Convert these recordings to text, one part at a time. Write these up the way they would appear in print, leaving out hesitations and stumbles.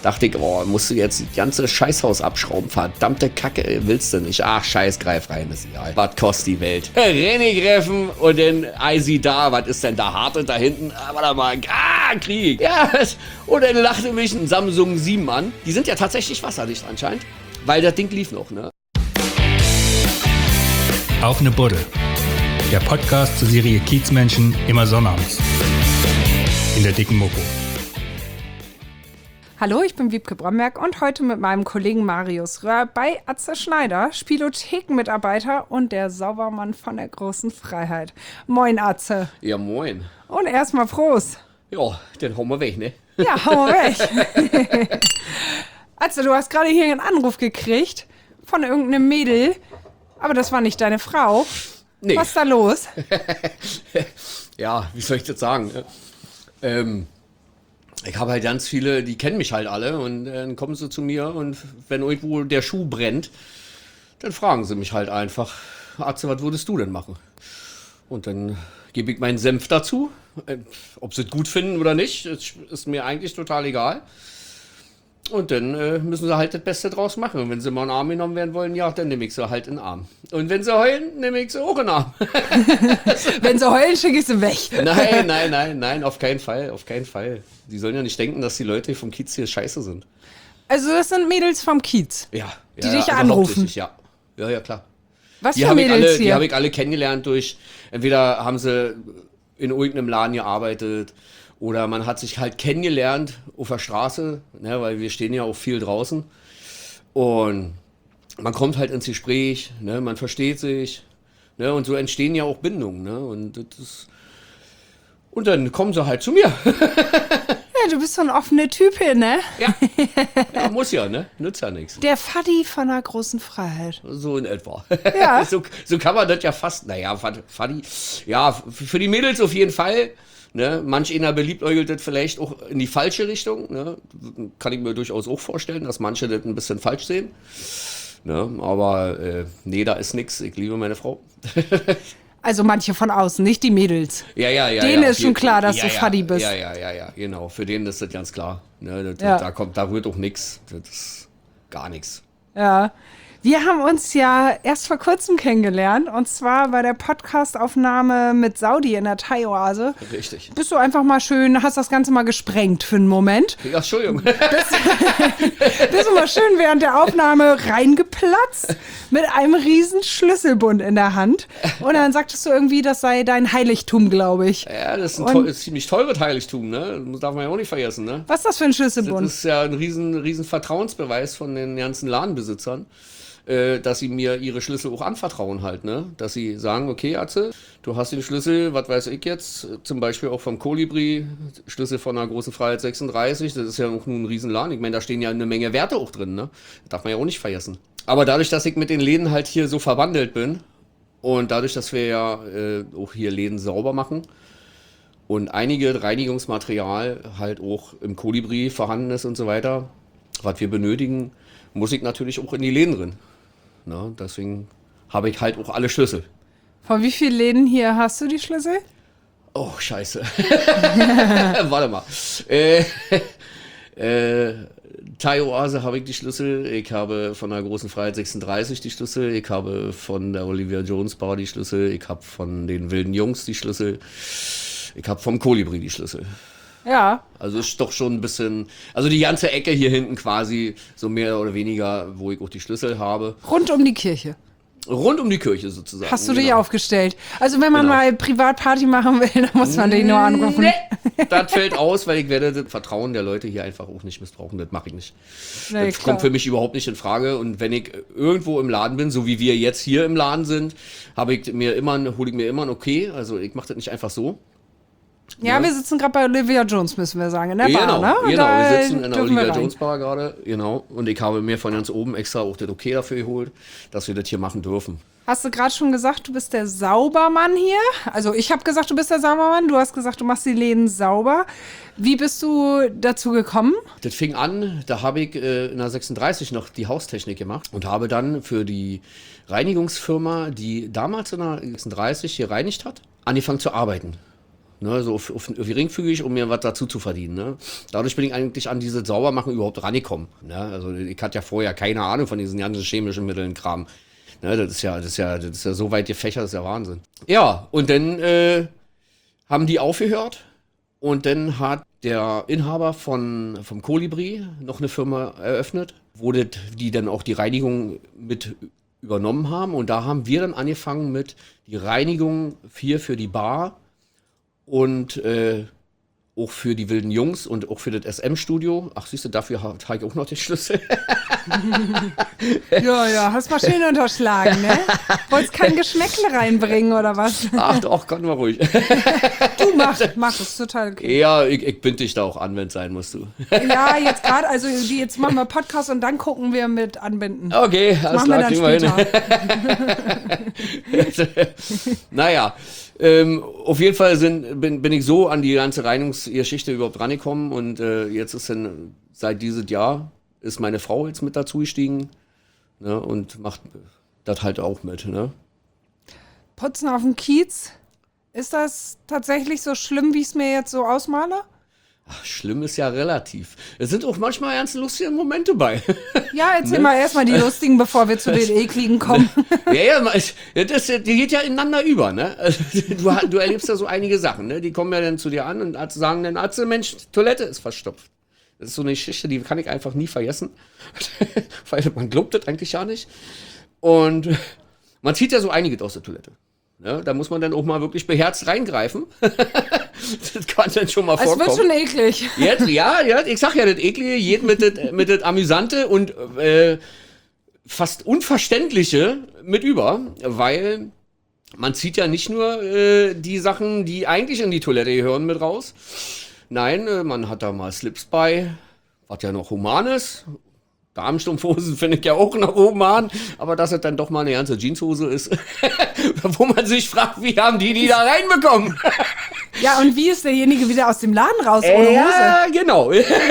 Dachte ich, oh, musst du jetzt das ganze Scheißhaus abschrauben, verdammte Kacke, willst du nicht. Ach, scheiß, greif rein, ist egal. Was kostet die Welt? René greffen und dann Eisi da, was ist denn da hart und da hinten? Warte mal, Krieg. Ja, und dann lachte mich ein Samsung 7 an. Die sind ja tatsächlich wasserdicht anscheinend, weil das Ding lief noch, ne? Auf ne Budde. Der Podcast zur Serie Kiezmenschen immer sonnabends. In der dicken Mopo. Hallo, ich bin Wiebke Bromberg und heute mit meinem Kollegen Marius Röhr bei Atze Schneider, Spielothekenmitarbeiter und der Saubermann von der großen Freiheit. Moin, Atze. Ja, moin. Und erstmal Prost. Ja, dann hauen wir weg, ne? Ja, hauen wir weg. Atze, du hast gerade hier einen Anruf gekriegt von irgendeinem Mädel, aber das war nicht deine Frau. Nee. Was ist da los? Ja, wie soll ich das sagen? Ich habe halt ganz viele, die kennen mich halt alle und dann kommen sie zu mir und wenn irgendwo der Schuh brennt, dann fragen sie mich halt einfach, Atze, was würdest du denn machen? Und dann gebe ich meinen Senf dazu. Ob sie es gut finden oder nicht, ist mir eigentlich total egal. Und dann müssen sie halt das Beste draus machen. Und wenn sie mal in den Arm genommen werden wollen, ja, dann nehme ich sie halt in den Arm. Und wenn sie heulen, nehme ich sie auch in den Arm. Wenn sie heulen, schicke ich sie weg. Nein, auf keinen Fall, auf keinen Fall. Die sollen ja nicht denken, dass die Leute vom Kiez hier scheiße sind. Also das sind Mädels vom Kiez, Ja. die dich anrufen. Ja, klar. Was für Mädels Die hier? habe ich alle kennengelernt durch, entweder haben sie in irgendeinem Laden gearbeitet oder man hat sich halt kennengelernt auf der Straße, ne, weil wir stehen ja auch viel draußen und man kommt halt ins Gespräch, ne, man versteht sich, ne, und so entstehen ja auch Bindungen, ne, und dann kommen sie halt zu mir. Ja, du bist so ein offener Typ hier, ne? Ja, muss ja, ne, nützt ja nichts. Der Faddi von der großen Freiheit. So in etwa. Ja. so kann man das ja fast, naja, Faddi, ja, für die Mädels auf jeden Fall. Ne? Manch einer beliebäugelt das vielleicht auch in die falsche Richtung. Ne? Kann ich mir durchaus auch vorstellen, dass manche das ein bisschen falsch sehen. Ne? Aber nee, da ist nix. Ich liebe meine Frau. Also manche von außen, nicht die Mädels. Ja. Denen ist schon klar, dass du Faddi bist. Ja, genau. Für den ist das ganz klar. Ne? Ja. Da rührt auch nix. Das ist gar nichts. Ja. Wir haben uns ja erst vor kurzem kennengelernt und zwar bei der Podcast-Aufnahme mit Saudi in der Thai-Oase. Richtig. Bist du einfach mal schön, hast das Ganze mal gesprengt für einen Moment. Ja, Entschuldigung. Bist du mal schön während der Aufnahme reingeplatzt mit einem riesen Schlüsselbund in der Hand. Und dann sagtest du irgendwie, das sei dein Heiligtum, glaube ich. Ja, das ist ein ziemlich teures Heiligtum, ne? Das darf man ja auch nicht vergessen, ne? Was ist das für ein Schlüsselbund? Das ist ja ein riesen Vertrauensbeweis von den ganzen Ladenbesitzern, dass sie mir ihre Schlüssel auch anvertrauen halt, ne? Dass sie sagen, okay, Atze, du hast den Schlüssel, was weiß ich jetzt, zum Beispiel auch vom Kolibri, Schlüssel von der großen Freiheit 36, das ist ja auch nur ein Riesenladen. Ich meine, da stehen ja eine Menge Werte auch drin, ne? Das darf man ja auch nicht vergessen. Aber dadurch, dass ich mit den Läden halt hier so verwandelt bin und dadurch, dass wir ja auch hier Läden sauber machen und einige Reinigungsmaterial halt auch im Kolibri vorhanden ist und so weiter, was wir benötigen, muss ich natürlich auch in die Läden drin. Na, deswegen habe ich halt auch alle Schlüssel. Von wie vielen Läden hier hast du die Schlüssel? Oh, scheiße. Warte mal. Thai-Oase habe ich die Schlüssel. Ich habe von der großen Freiheit 36 die Schlüssel. Ich habe von der Olivia Jones Bar die Schlüssel. Ich habe von den Wilden Jungs die Schlüssel. Ich habe vom Kolibri die Schlüssel. Ja. Also ist doch schon ein bisschen, also die ganze Ecke hier hinten quasi, so mehr oder weniger, wo ich auch die Schlüssel habe. Rund um die Kirche. Rund um die Kirche sozusagen. Hast du dich genau aufgestellt? Also wenn man Genau. mal Privatparty machen will, dann muss man dich nur anrufen. Nee, das fällt aus, weil ich werde das Vertrauen der Leute hier einfach auch nicht missbrauchen. Das mache ich nicht. Nee, Das klar. kommt für mich überhaupt nicht in Frage. Und wenn ich irgendwo im Laden bin, so wie wir jetzt hier im Laden sind, hole ich mir immer ein Okay. Also ich mache das nicht einfach so. Ja, wir sitzen gerade bei Olivia Jones, müssen wir sagen, in der Bar, ne? Und Genau, da wir sitzen in der dürfen wir Olivia rein. Jones Bar gerade, genau. Und ich habe mir von ganz oben extra auch das Okay dafür geholt, dass wir das hier machen dürfen. Hast du gerade schon gesagt, du bist der Saubermann hier? Also ich habe gesagt, du bist der Saubermann. Du hast gesagt, du machst die Läden sauber. Wie bist du dazu gekommen? Das fing an, da habe ich in der 36 noch die Haustechnik gemacht und habe dann für die Reinigungsfirma, die damals in der 36 hier reinigt hat, angefangen zu arbeiten. ne, so auf geringfügig, um mir was dazu zu verdienen. Ne. Dadurch bin ich eigentlich an diese Saubermachen überhaupt rangekommen. Ne. Also ich hatte ja vorher keine Ahnung von diesen ganzen chemischen Mitteln, Kram. Ne, das ist ja so weit gefächert, das ist ja Wahnsinn. Ja, und dann haben die aufgehört und dann hat der Inhaber vom Kolibri noch eine Firma eröffnet, wo die dann auch die Reinigung mit übernommen haben. Und da haben wir dann angefangen mit die Reinigung hier für die Bar und auch für die wilden Jungs und auch für das SM-Studio. Ach, siehst du, dafür habe ich auch noch den Schlüssel. Ja, hast mal schön unterschlagen, ne? Wolltest kein Geschmäckle reinbringen, oder was? Ach doch, kann man ruhig. Du mach es total okay. Ja, ich binde dich da auch an, wenn es sein muss, du. Ja, jetzt gerade, also jetzt machen wir Podcast und dann gucken wir mit Anbinden. Okay, alles klar, kriegen wir hin. Naja, auf jeden Fall bin ich so an die ganze Reinigungsgeschichte überhaupt rangekommen und jetzt ist dann seit diesem Jahr ist meine Frau jetzt mit dazu gestiegen, ne, und macht das halt auch mit. Ne? Putzen auf dem Kiez, ist das tatsächlich so schlimm, wie ich es mir jetzt so ausmale? Ach, schlimm ist ja relativ. Es sind auch manchmal ganz lustige Momente bei. Ja, erzähl mal erstmal die lustigen, bevor wir zu den ekligen kommen. Ja, die geht ja ineinander über, ne? Also, du erlebst ja so einige Sachen, ne? Die kommen ja dann zu dir an und sagen dann, Atze, Mensch, Toilette ist verstopft. Das ist so eine Geschichte, die kann ich einfach nie vergessen. Weil man glaubt das eigentlich ja nicht. Und man zieht ja so einiges aus der Toilette. Ja, da muss man dann auch mal wirklich beherzt reingreifen. Das kann dann schon mal vorkommen. Es wird schon eklig. Jetzt, ja, ich sag ja, das Eklige geht mit das Amüsante und fast Unverständliche mit über, weil man zieht ja nicht nur die Sachen, die eigentlich in die Toilette gehören, mit raus. Nein, man hat da mal Slips bei, was ja noch human ist. Damenstrumpfhosen finde ich ja auch noch human, aber dass es dann doch mal eine ganze Jeanshose ist, wo man sich fragt, wie haben die da reinbekommen? Ja, und wie ist derjenige wieder aus dem Laden raus ohne Hose? Ja, genau.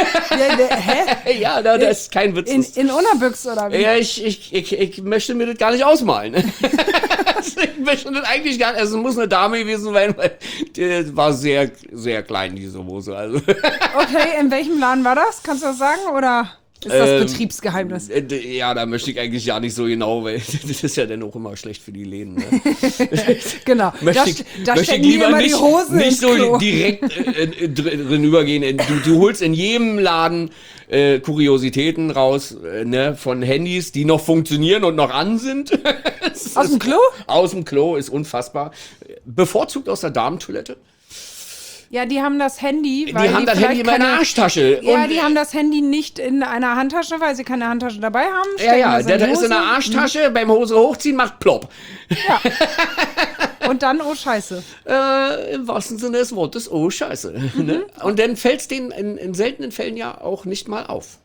Hä? Ja, das ist kein Witz. In Unterbüchs oder wie? Ja, ich möchte mir das gar nicht ausmalen. Ich möchte das eigentlich gar nicht. Also es muss eine Dame gewesen sein, weil die war sehr, sehr klein, diese Hose. Also. Okay, in welchem Laden war das? Kannst du das sagen, oder ist das Betriebsgeheimnis? Ja, da möchte ich eigentlich ja nicht so genau, weil das ist ja dann auch immer schlecht für die Läden. Ne? Genau, da stecken lieber immer die Hosen nicht so Klo. direkt drin übergehen. Du holst in jedem Laden Kuriositäten raus, ne, von Handys, die noch funktionieren und noch an sind. Aus dem Klo? Aus dem Klo, ist unfassbar. Bevorzugt aus der Damentoilette. Ja, die haben das Handy. Die haben das Handy in meiner Arschtasche. Ja, die haben das Handy nicht in einer Handtasche, weil sie keine Handtasche dabei haben. Ja, das ist in der Arschtasche, beim Hose hochziehen, macht plopp. Ja. Und dann, oh Scheiße. Im wahrsten Sinne des Wortes, oh Scheiße. Ne? Und dann fällt es denen in seltenen Fällen ja auch nicht mal auf.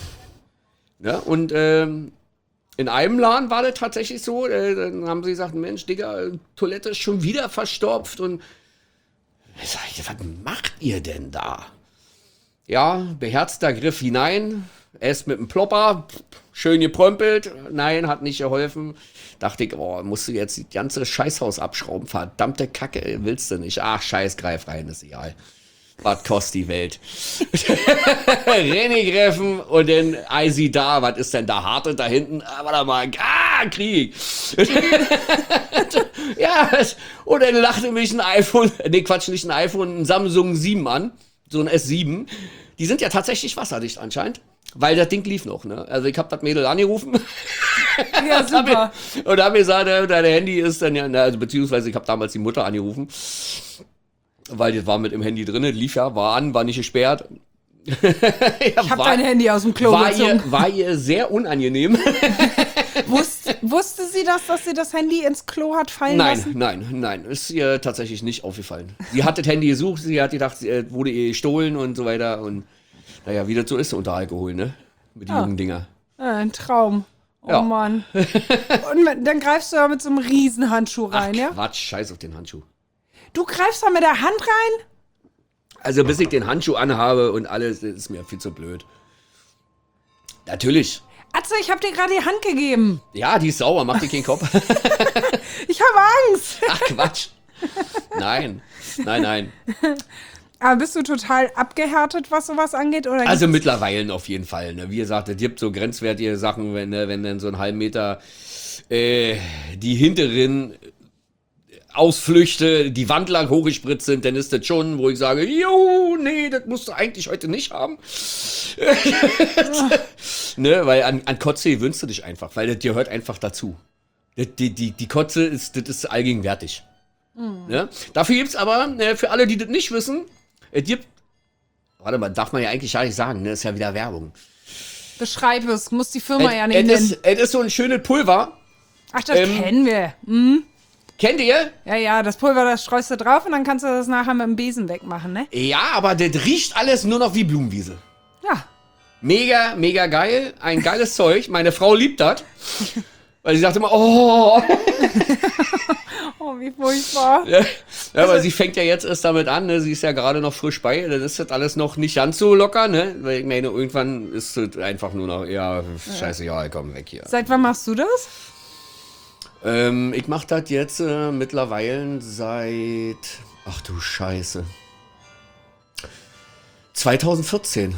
Ja, und in einem Laden war das tatsächlich so, dann haben sie gesagt, Mensch, Digga, Toilette ist schon wieder verstopft und ich sag, was macht ihr denn da? Ja, beherzter Griff hinein, erst mit dem Plopper, schön geprömpelt, nein, hat nicht geholfen. Dachte ich, oh, musst du jetzt das ganze Scheißhaus abschrauben, verdammte Kacke, willst du nicht. Ach, scheiß, greif rein, ist egal. Was kostet die Welt? Reingreifen und dann, sie da, was ist denn da harte da hinten? Warte mal, Krieg. Ja, und dann lachte mich ein iPhone, nicht ein iPhone, ein Samsung 7 an, so ein S7. Die sind ja tatsächlich wasserdicht anscheinend, weil das Ding lief noch, ne? Also ich hab das Mädel angerufen. Ja, super. Und hab mir gesagt, dein Handy ist dann ja, also beziehungsweise ich habe damals die Mutter angerufen. Weil das war mit im Handy drin, lief ja, war an, war nicht gesperrt. Ich hab dein Handy aus dem Klo gezogen. War ihr sehr unangenehm. Wusste sie dass sie das Handy ins Klo hat fallen lassen? Nein, ist ihr tatsächlich nicht aufgefallen. Sie hat das Handy gesucht, sie hat gedacht, es wurde ihr gestohlen und so weiter. Und naja, wie das so ist unter Alkohol, ne? Mit den jungen Dinger. Ein Traum. Oh ja. Mann. Und dann greifst du ja mit so einem riesen Handschuh rein, ja? Quatsch, scheiß auf den Handschuh. Du greifst da mit der Hand rein? Also bis ich den Handschuh anhabe und alles, das ist mir viel zu blöd. Natürlich. Atze, ich hab dir gerade die Hand gegeben. Ja, die ist sauer, mach dir keinen Kopf. Ich habe Angst. Ach Quatsch. Nein. Aber bist du total abgehärtet, was sowas angeht? Oder Also mittlerweile auf jeden Fall. Ne? Wie gesagt, es gibt so grenzwertige Sachen, wenn dann so einen halben Meter die hinteren Ausflüchte, die Wand lang hochgespritzt sind, dann ist das schon, wo ich sage, jo, nee, das musst du eigentlich heute nicht haben. Ne? Weil an Kotze gewöhnst du dich einfach, weil das gehört einfach dazu. Die Kotze das ist allgegenwärtig. Ne? Dafür gibt's aber, für alle, die das nicht wissen, es gibt, warte mal, darf man ja eigentlich gar nicht sagen, ne? Das ist ja wieder Werbung. beschreib es, muss die Firma ja nicht nennen. Es ist so ein schönes Pulver. Ach, das kennen wir. Kennt ihr? Ja, das Pulver, das streust du drauf und dann kannst du das nachher mit dem Besen wegmachen, ne? Ja, aber das riecht alles nur noch wie Blumenwiese. Ja. Mega, mega geil. Ein geiles Zeug. Meine Frau liebt das. Weil sie sagt immer, oh. Oh, wie furchtbar. Ja, aber sie fängt ja jetzt erst damit an, ne? Sie ist ja gerade noch frisch bei, dann ist das alles noch nicht ganz so locker, ne? Weil ich meine, irgendwann ist es einfach nur noch, ja, scheiße, ja, komm weg hier. Seit wann machst du das? Ich mach das jetzt mittlerweile seit, ach du Scheiße, 2014.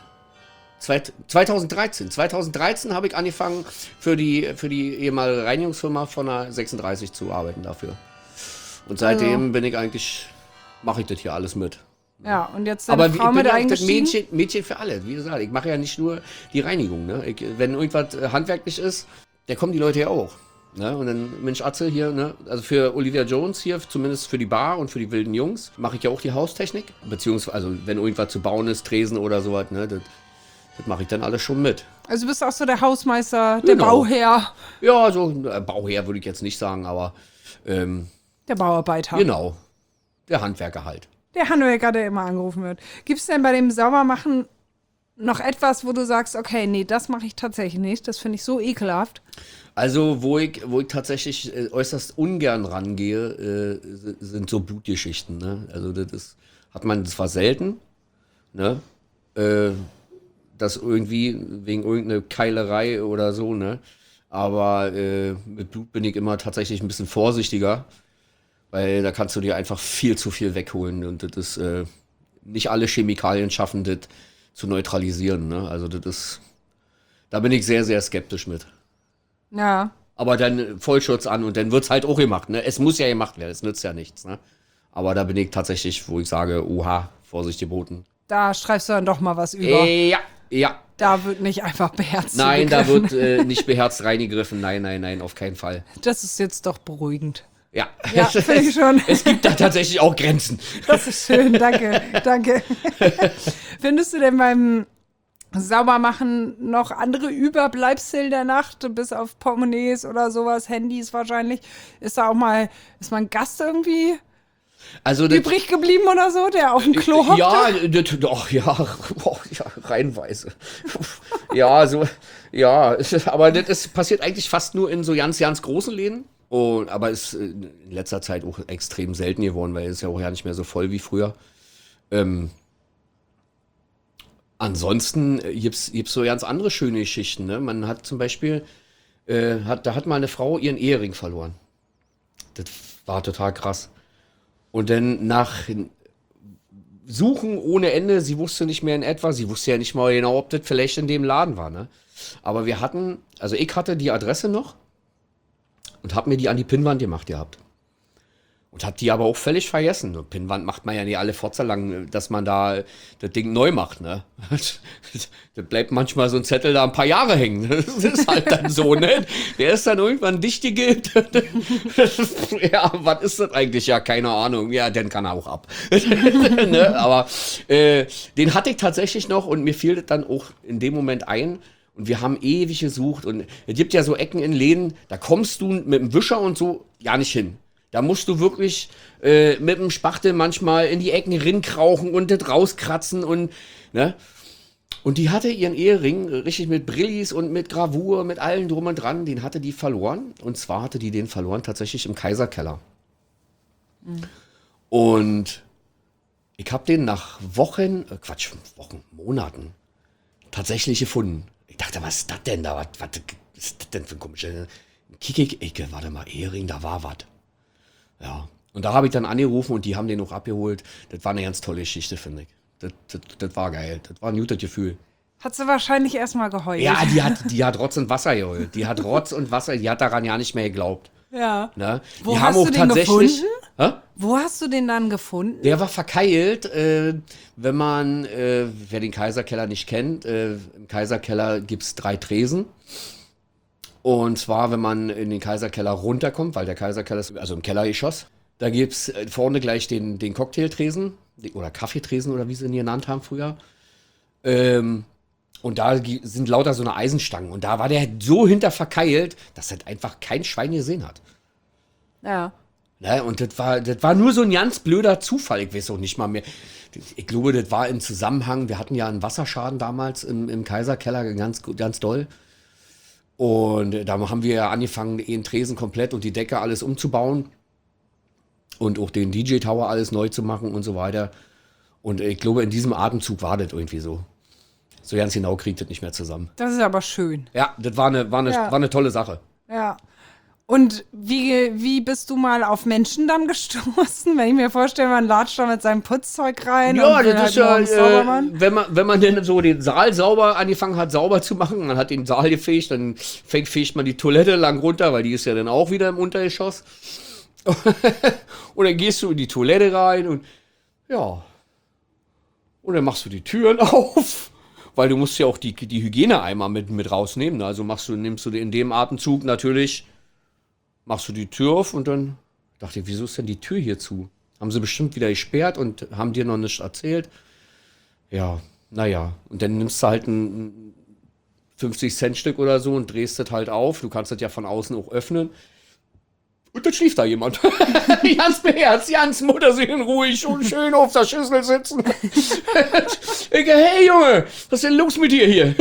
2013 habe ich angefangen für die ehemalige Reinigungsfirma von der 36 zu arbeiten dafür. Und seitdem mache ich das hier alles mit. Ja, und jetzt deine Aber Frau ich mit bin ja auch das eingestiegen? Mädchen für alle. Wie gesagt, ich mache ja nicht nur die Reinigung. Ne? Wenn irgendwas handwerklich ist, dann kommen die Leute ja auch. Ne? Und dann, Mensch Atze hier, ne? Also für Olivia Jones hier, zumindest für die Bar und für die wilden Jungs, mache ich ja auch die Haustechnik. Beziehungsweise, also wenn irgendwas zu bauen ist, Tresen oder sowas, ne? Das mache ich dann alles schon mit. Also du bist auch so der Hausmeister, der Genau. Bauherr, Ja, so Bauherr würde ich jetzt nicht sagen, aber der Bauarbeiter. genau, der Handwerker halt. Der Handwerker, der immer angerufen wird. Gibt es denn bei dem Saubermachen noch etwas, wo du sagst, okay, nee, das mache ich tatsächlich nicht, das finde ich so ekelhaft? Also, wo ich tatsächlich äußerst ungern rangehe, sind so Blutgeschichten. Ne? Also, hat man zwar selten, ne? Das irgendwie wegen irgendeiner Keilerei oder so, ne? Aber mit Blut bin ich immer tatsächlich ein bisschen vorsichtiger, weil da kannst du dir einfach viel zu viel wegholen und das ist nicht alle Chemikalien schaffen, das zu neutralisieren, ne? Also da bin ich sehr, sehr skeptisch mit. Ja. Aber dann Vollschutz an und dann wird's halt auch gemacht, ne? Es muss ja gemacht werden, es nützt ja nichts, ne? Aber da bin ich tatsächlich, wo ich sage, oha, Vorsicht geboten. Da schreibst du dann doch mal was über. Ja. Da wird nicht einfach beherzt Nein, da zugegriffen. wird nicht beherzt reingegriffen. Nein, auf keinen Fall. Das ist jetzt doch beruhigend. Ja, Ja, finde ich schon. es gibt da tatsächlich auch Grenzen. Das ist schön, danke. Findest du denn beim Saubermachen noch andere Überbleibsel der Nacht, bis auf Portemonnaies oder sowas, Handys wahrscheinlich? Ist mal ein Gast irgendwie Also übrig geblieben oder so, der auf dem Klo hockt? ja, reihenweise. Ja, so, ja, aber das passiert eigentlich fast nur in so ganz großen Läden. Aber ist in letzter Zeit auch extrem selten geworden, weil es ja auch ja nicht mehr so voll wie früher. Ansonsten gibt's so ganz andere schöne Geschichten. Ne? Man hat zum Beispiel, da hat mal eine Frau ihren Ehering verloren. Das war total krass. Und dann nach Suchen ohne Ende, sie wusste nicht mehr in etwa, sie wusste ja nicht mal genau, ob das vielleicht in dem Laden war. Ne? Aber ich hatte die Adresse noch und habe mir die an die Pinnwand gemacht gehabt. Und habe die aber auch völlig vergessen. So, Pinnwand macht man ja nicht alle Fotzer lang, dass man da das Ding neu macht. Ne? Da bleibt manchmal so ein Zettel da ein paar Jahre hängen. Das ist halt dann so, ne? Der ist dann irgendwann dicht. Ja, was ist das eigentlich? Ja, keine Ahnung. Ja, dann kann er auch ab. Ne? Aber den hatte ich tatsächlich noch und mir fiel das dann auch in dem Moment ein. Und wir haben ewig gesucht. Und es gibt ja so Ecken in Läden, da kommst du mit dem Wischer und so ja nicht hin. Da musst du wirklich mit dem Spachtel manchmal in die Ecken rinkrauchen und das rauskratzen und, ne? Und die hatte ihren Ehering richtig mit Brillis und mit Gravur, mit allem drum und dran, den hatte die verloren. Und zwar hatte die den verloren tatsächlich im Kaiserkeller. Und ich habe den nach Monaten tatsächlich gefunden. Ich dachte, was ist das denn da? Was ist das denn für ein komischer... Warte mal, Ehering, da war was. Ja, Und da habe ich dann angerufen und die haben den auch abgeholt. Das war eine ganz tolle Geschichte, finde ich. Das war geil. Das war ein gutes Gefühl. Hat sie wahrscheinlich erstmal geheult. Ja, die hat Rotz und Wasser geheult. Die hat Rotz und Wasser, die hat daran ja nicht mehr geglaubt. Ja. Ne? Wo die hast haben du auch den tatsächlich. gefunden? Hä? Wo hast du den dann gefunden? Der war verkeilt, wenn man, wer den Kaiserkeller nicht kennt, im Kaiserkeller gibt es 3 Tresen. Und zwar, wenn man in den Kaiserkeller runterkommt, weil der Kaiserkeller ist also im Kellergeschoss, da gibt es vorne gleich den Cocktailtresen oder Kaffeetresen oder wie sie ihn genannt haben früher. Und da sind lauter so eine Eisenstangen. Und da war der so hinter verkeilt, dass das einfach kein Schwein gesehen hat. Ja. Ne? Und das war nur so ein ganz blöder Zufall. Ich weiß auch nicht mal mehr. Ich glaube, das war im Zusammenhang. Wir hatten ja einen Wasserschaden damals im Kaiserkeller, ganz, ganz doll. Und da haben wir ja angefangen, den Tresen komplett und die Decke alles umzubauen. Und auch den DJ-Tower alles neu zu machen und so weiter. Und ich glaube, in diesem Atemzug war das irgendwie so. So ganz genau kriegt das nicht mehr zusammen. Das ist aber schön. Ja, das war eine tolle Sache. Ja. Und wie bist du mal auf Menschen dann gestoßen? Wenn ich mir vorstelle, man latscht da mit seinem Putzzeug rein Ja, und will das ist morgens sauber machen. wenn man denn so den Saal angefangen hat, sauber zu machen, man hat den Saal gefegt, dann fegt man die Toilette lang runter, weil die ist ja dann auch wieder im Untergeschoss. Und dann gehst du in die Toilette rein und ja. Und dann machst du die Türen auf, weil du musst ja auch die Hygieneeimer mit rausnehmen. Also nimmst du in dem Atemzug natürlich, machst du die Tür auf und dann dachte ich, wieso ist denn die Tür hier zu? Haben sie bestimmt wieder gesperrt und haben dir noch nichts erzählt. Ja, naja. Und dann nimmst du halt ein 50-Cent-Stück oder so und drehst das halt auf. Du kannst das ja von außen auch öffnen. Und dann schläft da jemand. Ganz beherzt, ganz Mutterseelen ruhig und schön auf der Schüssel sitzen. Ich, hey Junge, was ist denn los mit dir hier?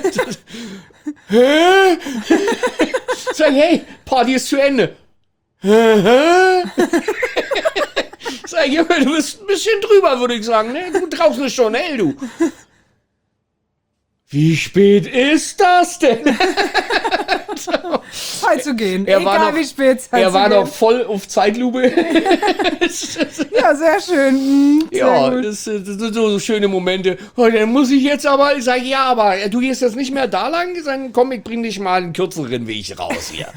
Hä? Sag, hey, Party ist zu Ende. Sag, Junge, du bist ein bisschen drüber, würde ich sagen. Ne? Du draußen schon, ey, du. Wie spät ist das denn? Zeit zu gehen. Er Egal wie spät Zeit Er zu war gehen. noch voll auf Zeitlupe. Ja, sehr schön. Sehr Ja, gut. das sind so schöne Momente. Oh, dann muss ich jetzt aber, ich sage, ja, aber du gehst jetzt nicht mehr da lang, dann komm, ich bring dich mal einen kürzeren Weg raus hier.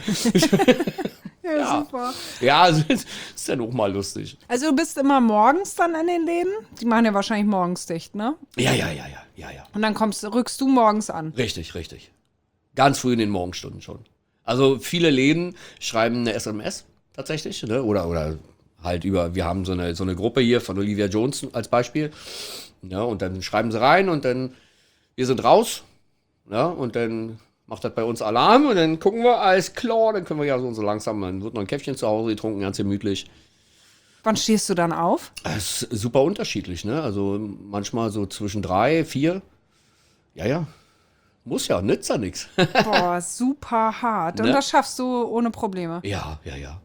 Ja, super. Ja, das ist dann auch mal lustig. Also du bist immer morgens dann in den Läden? Die machen ja wahrscheinlich morgens dicht, ne? Ja. Und dann rückst du morgens an. Richtig. Ganz früh in den Morgenstunden schon. Also viele Läden schreiben eine SMS tatsächlich, ne? Oder halt wir haben so eine Gruppe hier von Olivia Jones als Beispiel. Ja, und dann schreiben sie rein und dann, wir sind raus. Ja, und dann macht das bei uns Alarm und dann gucken wir, alles klar, dann können wir ja so langsam, dann wird noch ein Käffchen zu Hause getrunken, ganz gemütlich. Wann stehst du dann auf? Das ist super unterschiedlich, ne? Also manchmal so zwischen 3, 4. Ja. Muss ja, nützt ja nichts. Boah, super hart. Und Ne? das schaffst du ohne Probleme. Ja.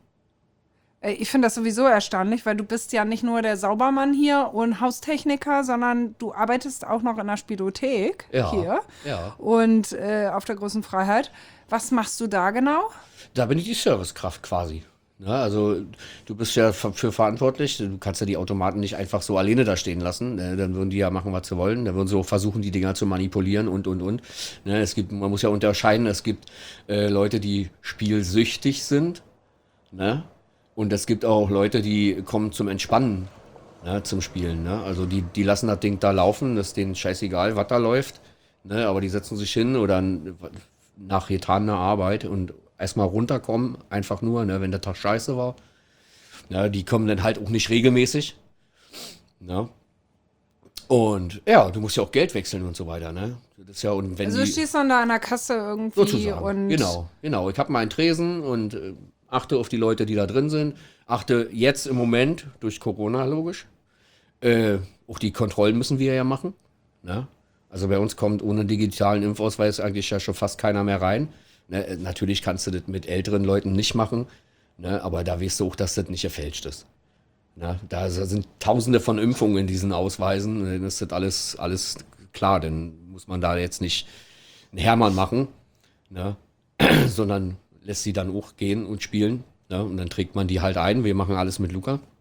Ich finde das sowieso erstaunlich, weil du bist ja nicht nur der Saubermann hier und Haustechniker, sondern du arbeitest auch noch in der Spielothek hier Ja. und auf der Großen Freiheit. Was machst du da genau? Da bin ich die Servicekraft quasi. Ja, also du bist ja für verantwortlich. Du kannst ja die Automaten nicht einfach so alleine da stehen lassen. Dann würden die ja machen, was sie wollen. Dann würden sie auch versuchen, die Dinger zu manipulieren und. Ne, man muss ja unterscheiden, es gibt Leute, die spielsüchtig sind. Ne? Und es gibt auch Leute, die kommen zum Entspannen, ne, zum Spielen. Ne? Also die lassen das Ding da laufen, das ist denen scheißegal, was da läuft. Ne? Aber die setzen sich hin oder nach getaner Arbeit und erstmal runterkommen, einfach nur, ne, wenn der Tag scheiße war. Ja, die kommen dann halt auch nicht regelmäßig. Ne? Und ja, du musst ja auch Geld wechseln und so weiter. Ne? Das ist ja, und wenn Also du stehst dann da an der Kasse irgendwie sozusagen. und Genau. Ich habe meinen Tresen und achte auf die Leute, die da drin sind. Achte jetzt im Moment, durch Corona logisch, auch die Kontrollen müssen wir ja machen. Ne? Also bei uns kommt ohne digitalen Impfausweis eigentlich ja schon fast keiner mehr rein. Ne? Natürlich kannst du das mit älteren Leuten nicht machen, ne? Aber da weißt du auch, dass das nicht gefälscht ist. Ne? Da sind tausende von Impfungen in diesen Ausweisen. Dann ist das alles klar. Dann muss man da jetzt nicht einen Hermann machen, ne? Sondern lässt sie dann auch gehen und spielen. Ne? Und dann trägt man die halt ein. Wir machen alles mit Luca.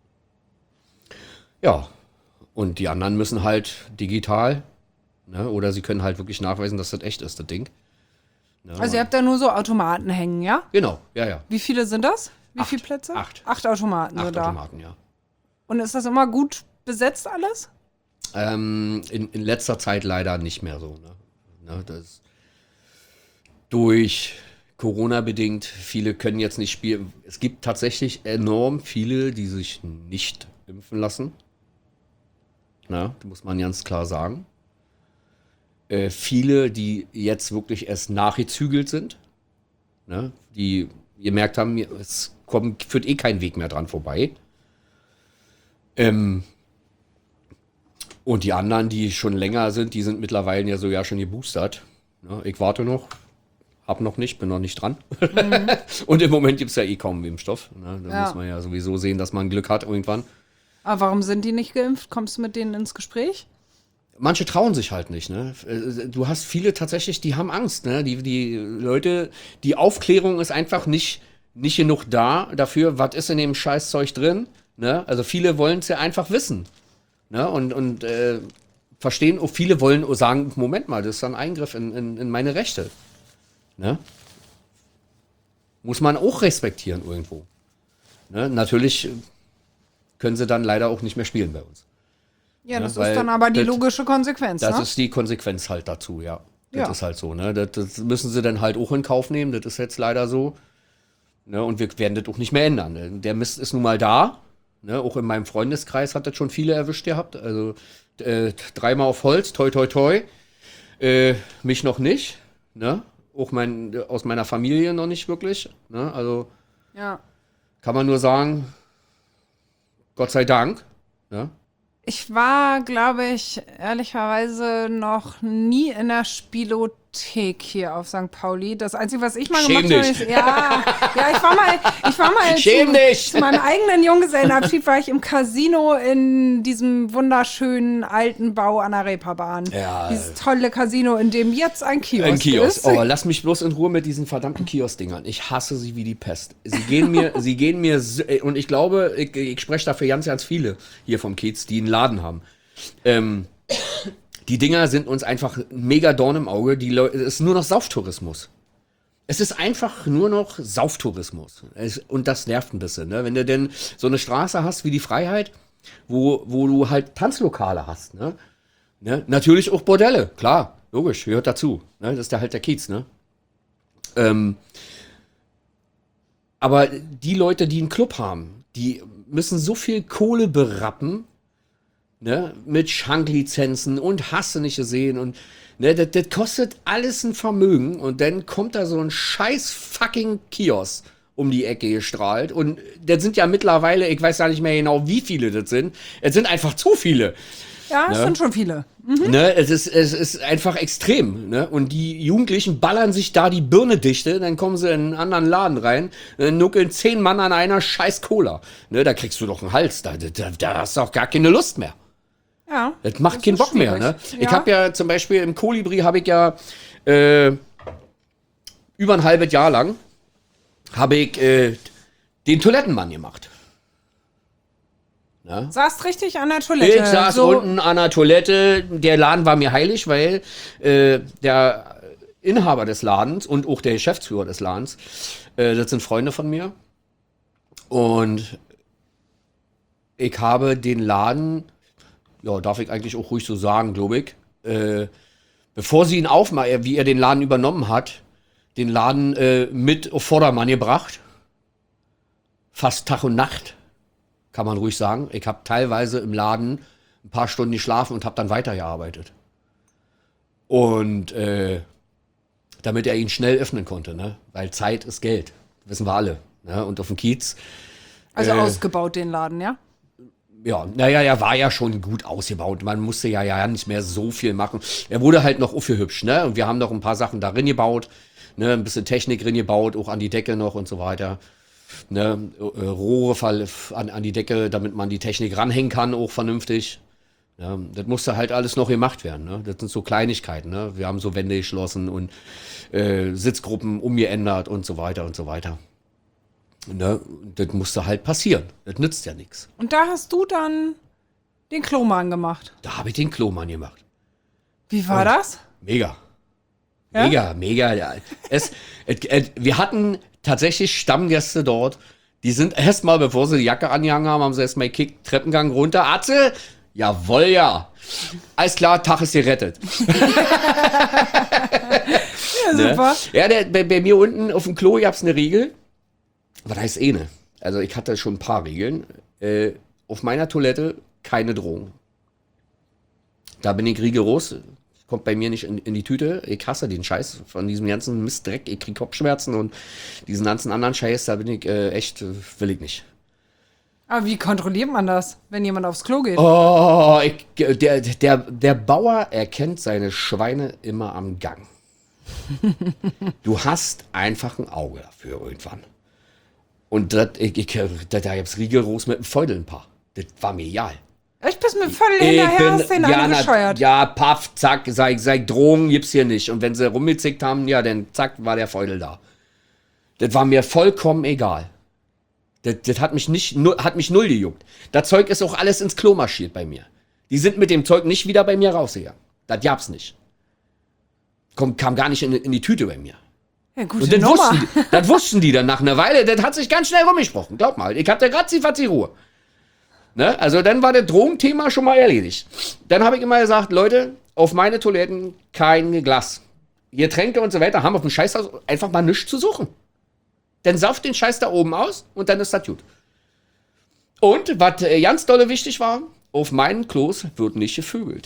Ja, und die anderen müssen halt digital, ne? Oder sie können halt wirklich nachweisen, dass das echt ist, das Ding. Ne? Also ihr habt da nur so Automaten hängen, ja? Genau, ja. Wie viele sind das? Wie 8. viele Plätze? 8. 8 Automaten sind 8 da. Automaten, ja. Und ist das immer gut besetzt alles? In letzter Zeit leider nicht mehr so. Ne, das durch Corona bedingt, viele können jetzt nicht spielen. Es gibt tatsächlich enorm viele, die sich nicht impfen lassen. Na, das muss man ganz klar sagen. Viele, die jetzt wirklich erst nachgezügelt sind, ne, die gemerkt haben, führt eh kein Weg mehr dran vorbei. Und die anderen, die schon länger sind, die sind mittlerweile ja sogar schon geboostert. Ne, ich warte noch, hab noch nicht, bin noch nicht dran. Und im Moment gibt es ja eh kaum einen Impfstoff. Ne, da muss man ja sowieso sehen, dass man Glück hat irgendwann. Aber warum sind die nicht geimpft? Kommst du mit denen ins Gespräch? Manche trauen sich halt nicht, ne? Du hast viele tatsächlich, die haben Angst, ne? Die Leute, die Aufklärung ist einfach nicht genug dafür, was ist in dem Scheißzeug drin, ne? Also viele wollen es ja einfach wissen, ne? Und verstehen, auch viele wollen sagen, Moment mal, das ist ein Eingriff in meine Rechte, ne? Muss man auch respektieren irgendwo, ne? Natürlich können sie dann leider auch nicht mehr spielen bei uns. Ja, das ist dann aber die logische Konsequenz, Das ne? ist die Konsequenz halt dazu, ja. Das Ja. ist halt so, ne? Das müssen sie dann halt auch in Kauf nehmen, das ist jetzt leider so. Ne? Und wir werden das auch nicht mehr ändern. Ne? Der Mist ist nun mal da. Ne? Auch in meinem Freundeskreis hat das schon viele erwischt gehabt. Also 3-mal auf Holz, toi toi toi. Mich noch nicht. Ne? Auch aus meiner Familie noch nicht wirklich. Ne? Also Ja. kann man nur sagen, Gott sei Dank. Ne? Ich war, glaube ich, ehrlicherweise noch nie in der Spielothek hier auf St. Pauli. Das Einzige, was ich mal Schäm gemacht habe, dich. ist, ich war mal Schäm dich. zu meinem eigenen Junggesellenabschied war ich im Casino in diesem wunderschönen alten Bau an der Reeperbahn. Ja. Dieses tolle Casino, in dem jetzt ein Kiosk ist. Oh, lass mich bloß in Ruhe mit diesen verdammten Kiosk-Dingern. Ich hasse sie wie die Pest. Sie gehen mir, und ich glaube, ich spreche dafür ganz, ganz viele hier vom Kiez, die einen Laden haben. Die Dinger sind uns einfach mega Dorn im Auge. Es ist nur noch Sauftourismus. Es ist einfach nur noch Sauftourismus. Und das nervt ein bisschen, ne? Wenn du denn so eine Straße hast wie die Freiheit, wo du halt Tanzlokale hast, ne? Natürlich auch Bordelle, klar, logisch, gehört dazu. Ne? Das ist ja halt der Kiez, ne? Aber die Leute, die einen Club haben, die müssen so viel Kohle berappen, ne? Mit Schanklizenzen und hast du nicht gesehen und ne, das kostet alles ein Vermögen und dann kommt da so ein scheiß fucking Kiosk um die Ecke gestrahlt und das sind ja mittlerweile, ich weiß ja nicht mehr genau, wie viele das sind. Es sind einfach zu viele. Ja, es sind schon viele. Ne, es ist einfach extrem. Ne? Und die Jugendlichen ballern sich da die Birne dichte, dann kommen sie in einen anderen Laden rein, nuckeln 10 Mann an einer scheiß Cola. Ne, da kriegst du doch einen Hals, da hast du auch gar keine Lust mehr. Ja. Das macht keinen ist Bock mehr. Ne? schwierig. Ich habe ja zum Beispiel im Kolibri habe ich ja über ein halbes Jahr lang habe ich den Toilettenmann gemacht. Saßt richtig an der Toilette. Ich saß unten an der Toilette. Der Laden war mir heilig, weil der Inhaber des Ladens und auch der Geschäftsführer des Ladens, das sind Freunde von mir. Und ich habe den Laden, ja, darf ich eigentlich auch ruhig so sagen, glaube ich, bevor sie ihn aufmachen, wie er den Laden übernommen hat, den Laden mit auf Vordermann gebracht. Fast Tag und Nacht. Kann man ruhig sagen. Ich habe teilweise im Laden ein paar Stunden geschlafen und habe dann weitergearbeitet. Und damit er ihn schnell öffnen konnte, ne? Weil Zeit ist Geld. Wissen wir alle. Ne? Und auf dem Kiez. Also ausgebaut den Laden, ja? Ja, naja, er war ja schon gut ausgebaut. Man musste ja nicht mehr so viel machen. Er wurde halt noch hübsch, ne? Und wir haben noch ein paar Sachen darin gebaut. Ne? Ein bisschen Technik drin gebaut, auch an die Decke noch und so weiter. Ne, Rohre an die Decke, damit man die Technik ranhängen kann, auch vernünftig. Ja, das musste halt alles noch gemacht werden. Ne? Das sind so Kleinigkeiten. Ne? Wir haben so Wände geschlossen und Sitzgruppen umgeändert und so weiter und so weiter. Ne? Das musste halt passieren. Das nützt ja nichts. Und da hast du dann Den Klomann gemacht. Da habe ich den Klomann gemacht. Wie war das? Mega. Ja? Mega. Ja. Wir hatten tatsächlich Stammgäste dort. Die sind erstmal, bevor sie die Jacke angehangen haben sie erstmal gekickt, Treppengang runter. Atze, jawohl, ja. Alles klar, Tag ist gerettet. Ja, super. Ne? Ja, bei mir unten auf dem Klo gab's eine Regel. Was heißt eine? Also ich hatte schon ein paar Regeln. Auf meiner Toilette keine Drogen. Da bin ich rigoros. Kommt bei mir nicht in die Tüte. Ich hasse den Scheiß von diesem ganzen Mistdreck. Ich krieg Kopfschmerzen und diesen ganzen anderen Scheiß, da bin ich echt, will ich nicht. Aber wie kontrolliert man das, wenn jemand aufs Klo geht? Oh, der Bauer erkennt seine Schweine immer am Gang. Du hast einfach ein Auge dafür irgendwann. Und da gab's rigoros mit dem Feudel ein paar. Das war mir egal. Ich bist mir voll hinterher, hast den angescheuert. Ja, paff, zack, sag, Drogen gibt's hier nicht. Und wenn sie rumgezickt haben, ja, dann zack, war der Feudel da. Das war mir vollkommen egal. Das hat mich null gejuckt. Das Zeug ist auch alles ins Klo marschiert bei mir. Die sind mit dem Zeug nicht wieder bei mir rausgegangen. Das gab's nicht. Kam gar nicht in die Tüte bei mir. Ja, gute Und Nummer. das wussten die dann nach einer Weile. Das hat sich ganz schnell rumgesprochen. Glaub mal, ich hatte ratzi-fatzi Ruhe. Ne? Also dann war das Drogenthema schon mal erledigt. Dann habe ich immer gesagt, Leute, auf meine Toiletten kein Glas. Getränke und so weiter haben auf dem Scheißhaus einfach mal nichts zu suchen. Dann sauft den Scheiß da oben aus und dann ist das gut. Und was ganz dolle wichtig war, auf meinen Klos wird nicht gevögelt.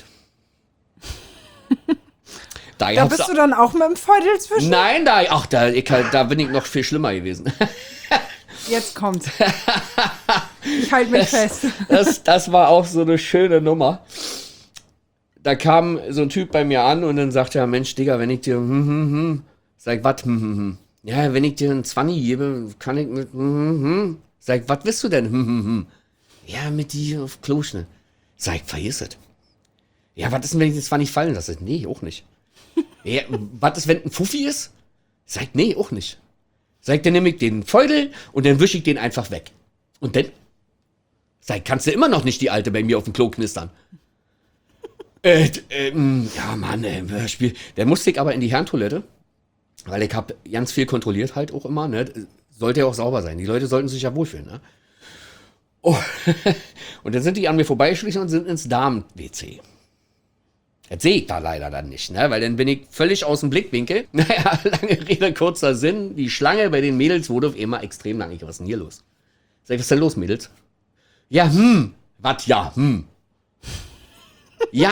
Da bist du dann auch mit dem Feudel zwischen? Nein, da bin ich noch viel schlimmer gewesen. Jetzt kommt's. Ich halte mich fest. Das war auch so eine schöne Nummer. Da kam so ein Typ bei mir an und dann sagte er, Mensch, Digga, wenn ich dir, sag, was, ja, wenn ich dir einen 20 gebe, kann ich mit, sag, was willst du denn, ja, mit dir auf Kloschne. Sag, vergiss es. Ja, was ist denn, wenn ich den 20 fallen lasse? Nee, auch nicht. Ja, was ist, wenn ein Fuffi ist? Sag, nee, auch nicht. Sag, dann nehme ich den Feudel und dann wische ich den einfach weg. Und dann, sag, kannst du immer noch nicht die Alte bei mir auf dem Klo knistern. Ja, Mann, der musste ich aber in die Herrentoilette, weil ich habe ganz viel kontrolliert halt auch immer, ne? Sollte ja auch sauber sein. Die Leute sollten sich ja wohlfühlen, ne? Oh. Und dann sind die an mir vorbeigeschlichen und sind ins Damen-WC. Das sehe ich da leider dann nicht, ne? Weil dann bin ich völlig aus dem Blickwinkel. Naja, lange Rede, kurzer Sinn. Die Schlange bei den Mädels wurde auf einmal extrem lang. Was ist denn hier los? Sag ich, was ist denn los, Mädels? Ja, was, ja, Ja,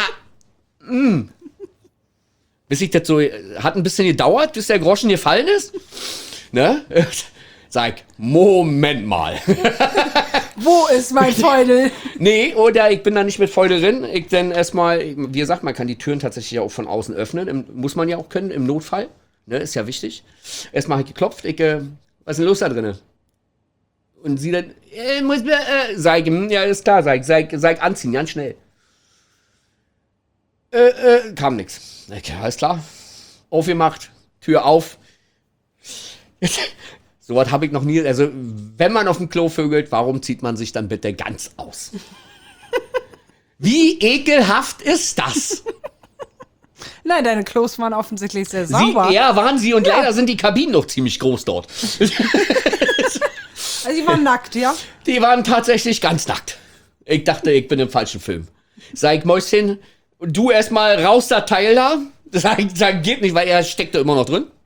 Bis ich das so, hat ein bisschen gedauert, bis der Groschen gefallen ist. Ne? Sag, Moment mal. Wo ist mein Feudel? Nee, oder ich bin da nicht mit Feudel drin. Ich dann erstmal, wie gesagt, man kann die Türen tatsächlich auch von außen öffnen. Muss man ja auch können, im Notfall. Ne, ist ja wichtig. Erstmal habe ich geklopft. Was ist denn los da drinnen? Und sie dann, sag, ja, ist klar, sag, anziehen, ganz schnell. Kam nix. Okay, alles klar. Aufgemacht, Tür auf. So was habe ich noch nie. Also, wenn man auf dem Klo vögelt, warum zieht man sich dann bitte ganz aus? Wie ekelhaft ist das? Nein, deine Klos waren offensichtlich sehr sauber. Ja, waren sie und leider sind die Kabinen noch ziemlich groß dort. Also, die waren nackt, ja? Die waren tatsächlich ganz nackt. Ich dachte, ich bin im falschen Film. Sag, Mäuschen, du erstmal raus, das Teil da. Sag, geht nicht, weil er steckt da immer noch drin.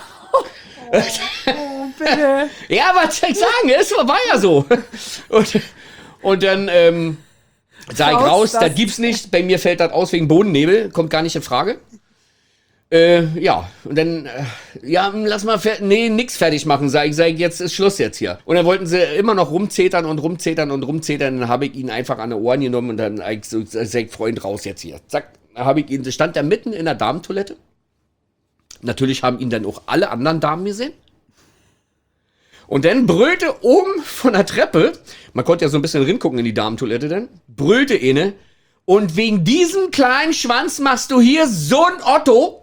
Bitte. Ja, was soll ich sagen? Es war ja so. Und dann sag ich raus, das gibt's nicht. Bei mir fällt das aus wegen Bodennebel. Kommt gar nicht in Frage. Ja, und dann, ja, lass mal, nix fertig machen, sag ich, jetzt ist Schluss jetzt hier. Und dann wollten sie immer noch rumzetern. Dann habe ich ihn einfach an die Ohren genommen und dann sag, Freund, raus jetzt hier. Zack, stand er mitten in der Damentoilette. Natürlich haben ihn dann auch alle anderen Damen gesehen. Und dann brüllte oben von der Treppe, man konnte ja so ein bisschen ringucken in die Damentoilette dann, brüllte eine, und wegen diesem kleinen Schwanz machst du hier so ein Otto.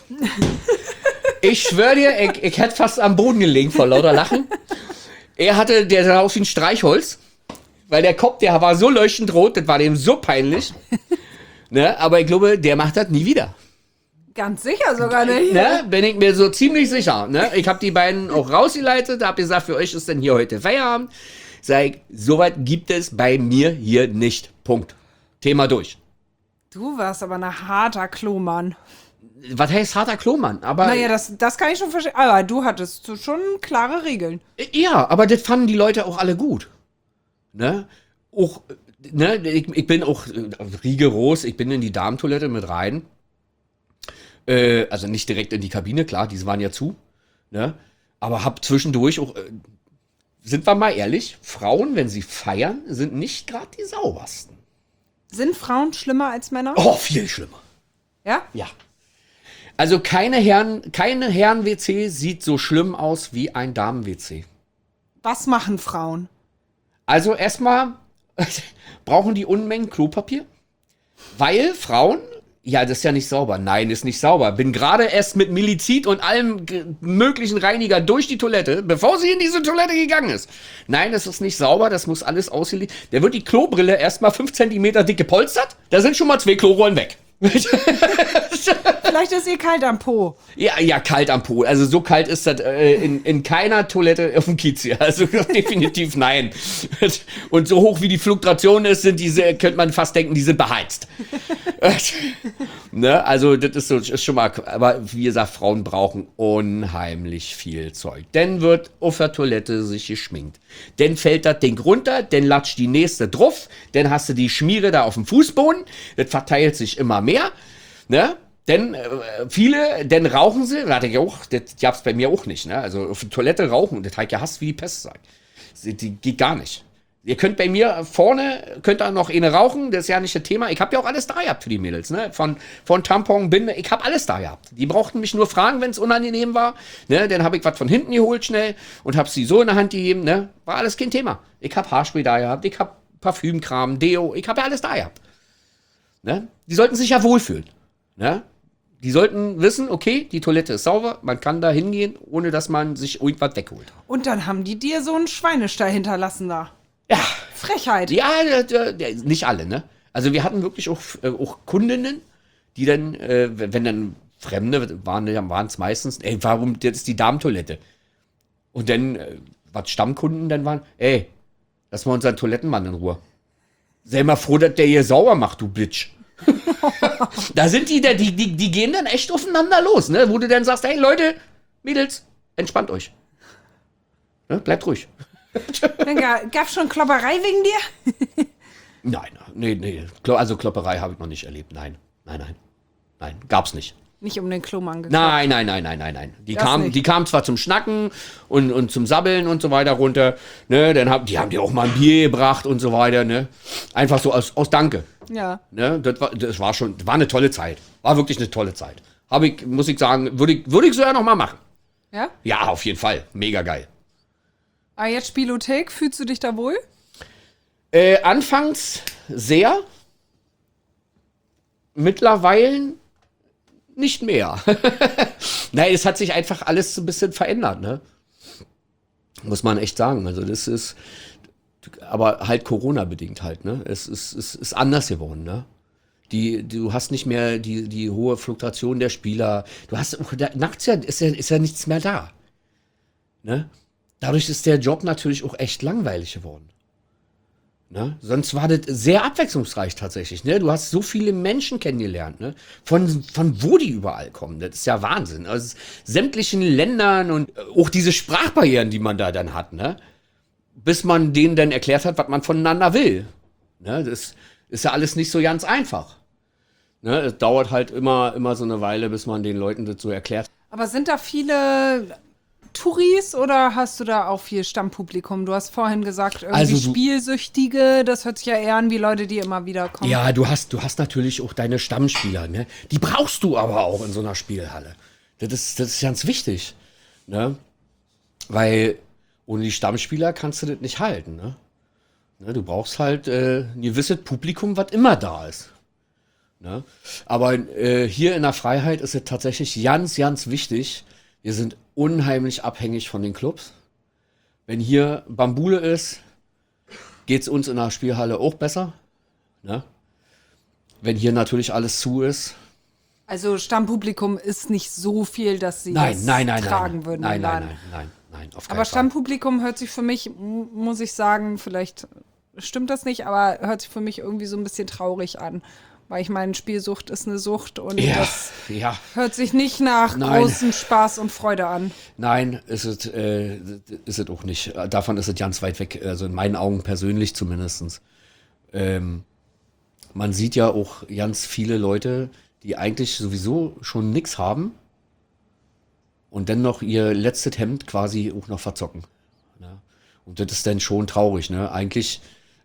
Ich schwör dir, ich hätte fast am Boden gelegen vor lauter Lachen. Der sah aus wie ein Streichholz. Weil der Kopf, der war so leuchtend rot, das war dem so peinlich. Ne? Aber ich glaube, der macht das nie wieder. Ganz sicher sogar nicht. Ne? Bin ich mir so ziemlich sicher. Ne? Ich habe die beiden auch rausgeleitet, habe gesagt, für euch ist denn hier heute Feierabend. Sag ich, sowas gibt es bei mir hier nicht. Punkt. Thema durch. Du warst aber ein harter Klomann. Was heißt harter Klomann? Aber Naja, das kann ich schon verstehen. Aber du hattest schon klare Regeln. ja, aber das fanden die Leute auch alle gut. Ne? Auch, ne? Ich bin auch rigoros, ich bin in die Damentoilette mit rein. Also nicht direkt in die Kabine, klar, diese waren ja zu. Ne? Aber hab zwischendurch auch, sind wir mal ehrlich, Frauen, wenn sie feiern, sind nicht gerade die saubersten. Sind Frauen schlimmer als Männer? Oh, viel schlimmer. Ja? Ja. Also keine Herren-WC sieht so schlimm aus wie ein Damen-WC. Was machen Frauen? Also erstmal brauchen die Unmengen Klopapier, weil Frauen, ja, das ist ja nicht sauber. Nein, ist nicht sauber. Bin gerade erst mit Milizid und allem möglichen Reiniger durch die Toilette, bevor sie in diese Toilette gegangen ist. Nein, das ist nicht sauber, das muss alles ausgelegt. Da wird die Klobrille erstmal 5 Zentimeter dick gepolstert, da sind schon mal 2 Klorollen weg. Vielleicht ist ihr kalt am Po. Ja, kalt am Po. Also so kalt ist das in keiner Toilette auf dem Kiez hier. Also definitiv nein. Und so hoch wie die Fluktuation ist, könnte man fast denken, die sind beheizt. Ne? Also das ist schon mal, aber wie gesagt, Frauen brauchen unheimlich viel Zeug. Dann wird auf der Toilette sich geschminkt. Dann fällt das Ding runter, dann latscht die nächste drauf, dann hast du die Schmiere da auf dem Fußboden, das verteilt sich immer mehr, ne? Denn dann rauchen sie, das gab's bei mir auch nicht, ne? Also auf der Toilette rauchen, das hat gehasst wie die Pest sein. Die geht gar nicht. Ihr könnt bei mir vorne, könnt da noch eine rauchen, das ist ja nicht das Thema. Ich habe ja auch alles da gehabt für die Mädels, ne? Von Tampon, Binde, ich habe alles da gehabt. Die brauchten mich nur fragen, wenn es unangenehm war, ne? Dann habe ich was von hinten geholt schnell und habe sie so in der Hand gegeben, ne? War alles kein Thema. Ich habe Haarspray da gehabt, ich habe Parfümkram, Deo, ich habe ja alles da gehabt. Ne? Die sollten sich ja wohlfühlen, ne? Die sollten wissen, okay, die Toilette ist sauber, man kann da hingehen, ohne dass man sich irgendwas wegholt. Und dann haben die dir so einen Schweinestall hinterlassen da. Ja. Frechheit. Ja, nicht alle, ne? Also wir hatten wirklich auch Kundinnen, die dann, wenn dann Fremde waren es meistens, ey, warum, das ist die Damentoilette. Und dann, was Stammkunden dann waren, ey, lass mal unseren Toilettenmann in Ruhe. Sei mal froh, dass der hier sauber macht, du Bitch. Da sind die gehen dann echt aufeinander los, ne? Wo du dann sagst, hey Leute, Mädels, entspannt euch. Ne? Bleibt ruhig. Gab's schon Klopperei wegen dir? Nein, nee. Also Klopperei habe ich noch nicht erlebt. Nein, gab's nicht. Nicht um den Klomann gekloppt. Nein. Die kamen zwar zum Schnacken und zum Sabbeln und so weiter runter, ne? Dann haben die auch mal ein Bier gebracht und so weiter, ne? Einfach so aus Danke. Ja. Ne? Das war eine tolle Zeit. War wirklich eine tolle Zeit. Muss ich sagen, würde ich sogar noch mal machen. Ja? Ja, auf jeden Fall. Mega geil. Aber jetzt Spielothek, fühlst du dich da wohl? Anfangs sehr. Mittlerweile nicht mehr. Nein, es hat sich einfach alles so ein bisschen verändert, ne? Muss man echt sagen. Also das ist, aber halt Corona-bedingt halt, ne? Es ist anders geworden, ne? Du hast nicht mehr die hohe Fluktuation der Spieler. Du hast nachts ist ja nichts mehr da. Ne? Dadurch ist der Job natürlich auch echt langweilig geworden. Ne? Sonst war das sehr abwechslungsreich tatsächlich. Ne? Du hast so viele Menschen kennengelernt, ne? Von wo die überall kommen. Das ist ja Wahnsinn. Aus sämtlichen Ländern und auch diese Sprachbarrieren, die man da dann hat, ne? Bis man denen dann erklärt hat, was man voneinander will. Ne? Das ist ja alles nicht so ganz einfach. Ne? Es dauert halt immer so eine Weile, bis man den Leuten das so erklärt. Aber sind da viele Touris oder hast du da auch viel Stammpublikum? Du hast vorhin gesagt, irgendwie Spielsüchtige, das hört sich ja eher an wie Leute, die immer wieder kommen. Ja, du hast natürlich auch deine Stammspieler, ne? Die brauchst du aber auch in so einer Spielhalle. Das ist ganz wichtig, ne? Weil ohne die Stammspieler kannst du das nicht halten, ne? Du brauchst halt ein gewisses Publikum, was immer da ist. Ne? Aber hier in der Freiheit ist es tatsächlich ganz, ganz wichtig. Wir sind unheimlich abhängig von den Clubs. Wenn hier Bambule ist, geht es uns in der Spielhalle auch besser. Ne? Wenn hier natürlich alles zu ist. Also Stammpublikum ist nicht so viel, dass sie Nein, tragen würden. Nein, auf keinen Aber Fall. Stammpublikum hört sich für mich, muss ich sagen, vielleicht stimmt das nicht, aber hört sich für mich irgendwie so ein bisschen traurig an. Weil ich meine, Spielsucht ist eine Sucht und das hört sich nicht nach großem Spaß und Freude an. Nein, ist es auch nicht. Davon ist es ganz weit weg, also in meinen Augen persönlich zumindest. Man sieht ja auch ganz viele Leute, die eigentlich sowieso schon nichts haben und dann noch ihr letztes Hemd quasi auch noch verzocken. Ne? Und das ist dann schon traurig. Ne? Eigentlich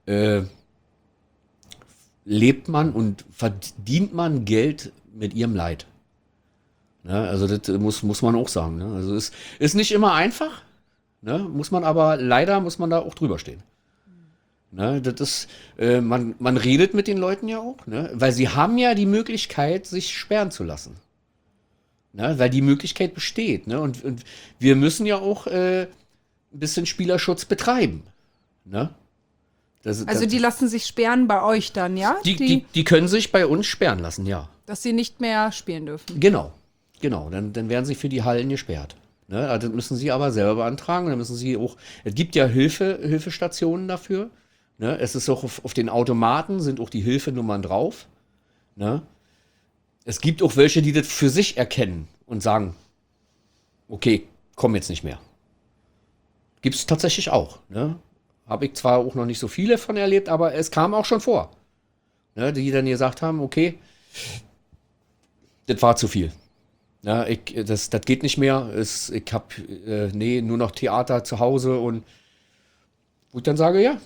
lebt man und verdient man Geld mit ihrem Leid. Ne? Also das muss man auch sagen. Ne? Also es ist nicht immer einfach, ne? Muss man da auch drüber stehen. Ne? Das ist, man redet mit den Leuten ja auch, ne? Weil sie haben ja die Möglichkeit, sich sperren zu lassen. Ne? Weil die Möglichkeit besteht. Ne? Und wir müssen ja auch ein bisschen Spielerschutz betreiben. Ne? Also die lassen sich sperren bei euch dann, ja? Die können sich bei uns sperren lassen, ja. Dass sie nicht mehr spielen dürfen. Genau. Dann werden sie für die Hallen gesperrt. Ne? Also das müssen sie aber selber beantragen. Dann müssen sie auch, es gibt ja Hilfestationen dafür. Ne? Es ist auch auf den Automaten sind auch die Hilfenummern drauf. Ne? Es gibt auch welche, die das für sich erkennen und sagen, okay, komm jetzt nicht mehr. Gibt es tatsächlich auch. Ne? Habe ich zwar auch noch nicht so viele von erlebt, aber es kam auch schon vor. Ne? Die dann gesagt haben, okay, das war zu viel. Ja, das geht nicht mehr. Ich habe nur noch Theater zu Hause und wo ich dann sage, ja.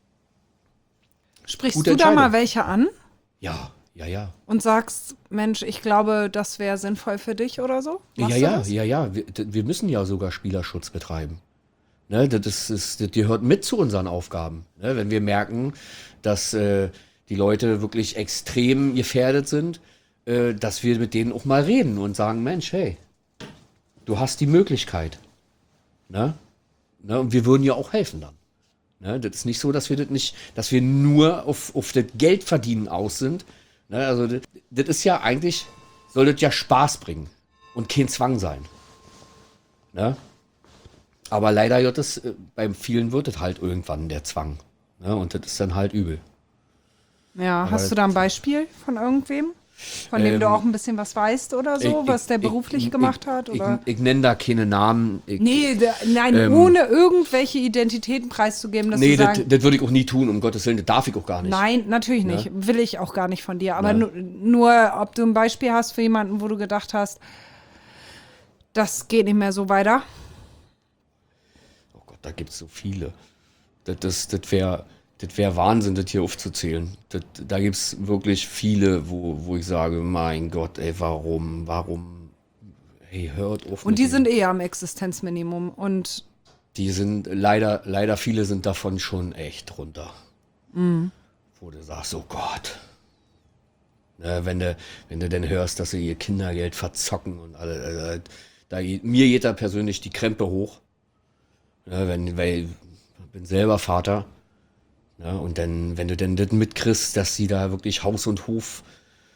Sprichst du da mal welche an? Ja. Und sagst, Mensch, ich glaube, das wäre sinnvoll für dich oder so? Machst du das? Ja. Wir müssen ja sogar Spielerschutz betreiben. Ne, das gehört mit zu unseren Aufgaben. Ne, wenn wir merken, dass die Leute wirklich extrem gefährdet sind, dass wir mit denen auch mal reden und sagen, Mensch, hey, du hast die Möglichkeit. Ne? Und wir würden ja auch helfen dann. Ne? Das ist nicht so, dass wir nur auf das Geldverdienen aus sind. Ne? Also das ist ja eigentlich, soll das ja Spaß bringen und kein Zwang sein. Ne? Aber leider wird es, bei vielen wird es halt irgendwann der Zwang. Ne? Und das ist dann halt übel. Ja, hast du da ein Beispiel von irgendwem? Von dem du auch ein bisschen was weißt oder so, was der beruflich gemacht hat? Oder? Ich nenne da keine Namen. Nein, ohne irgendwelche Identitäten preiszugeben. Dass Nee, du sagen, das würde ich auch nie tun, um Gottes Willen, das darf ich auch gar nicht. Nein, natürlich nicht. Will ich auch gar nicht von dir. Aber nur, ob du ein Beispiel hast für jemanden, wo du gedacht hast, das geht nicht mehr so weiter. Oh Gott, da gibt es so viele. Das wäre Wahnsinn, das hier aufzuzählen. Da gibt es wirklich viele, wo ich sage, mein Gott, ey, warum? Hey, hört auf. Und die sind eher am Existenzminimum. Und die sind, leider viele sind davon schon echt runter. Mhm. Wo du sagst, oh Gott. Ne, wenn du denn hörst, dass sie ihr Kindergeld verzocken und alles, mir geht da persönlich die Krempe hoch. Ne, weil ich bin selber Vater. Ja, und dann, wenn du denn das mitkriegst, dass sie da wirklich Haus und Hof,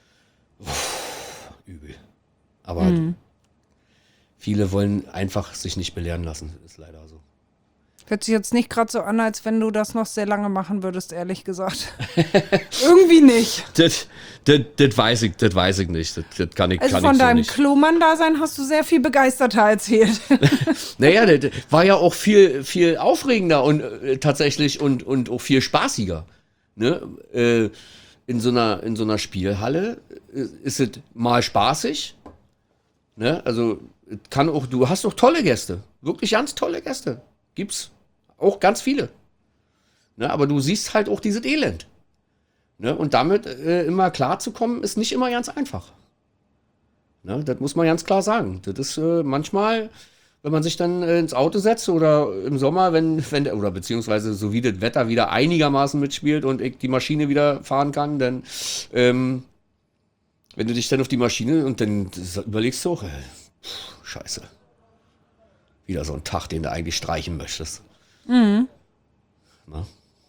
übel. Aber viele wollen einfach sich nicht belehren lassen, ist leider so. hört sich jetzt nicht gerade so an, als wenn du das noch sehr lange machen würdest, ehrlich gesagt. Irgendwie nicht. Das weiß ich nicht. Das kann ich Also kann von ich so deinem nicht. Klomann-Dasein hast du sehr viel begeisterter erzählt. Naja, das war ja auch viel aufregender und tatsächlich und auch viel spaßiger. Ne? In so einer Spielhalle ist es mal spaßig. Ne? Also du hast auch tolle Gäste. Wirklich ganz tolle Gäste. Gibt's auch ganz viele. Ne? Aber du siehst halt auch dieses Elend. Ne? Und damit immer klar zu kommen, ist nicht immer ganz einfach. Ne? Das muss man ganz klar sagen. Das ist manchmal, wenn man sich dann ins Auto setzt oder im Sommer, oder beziehungsweise so wie das Wetter wieder einigermaßen mitspielt und ich die Maschine wieder fahren kann, dann wenn du dich dann auf die Maschine und dann überlegst du auch, scheiße. Wieder so ein Tag, den du eigentlich streichen möchtest. Mhm. Na?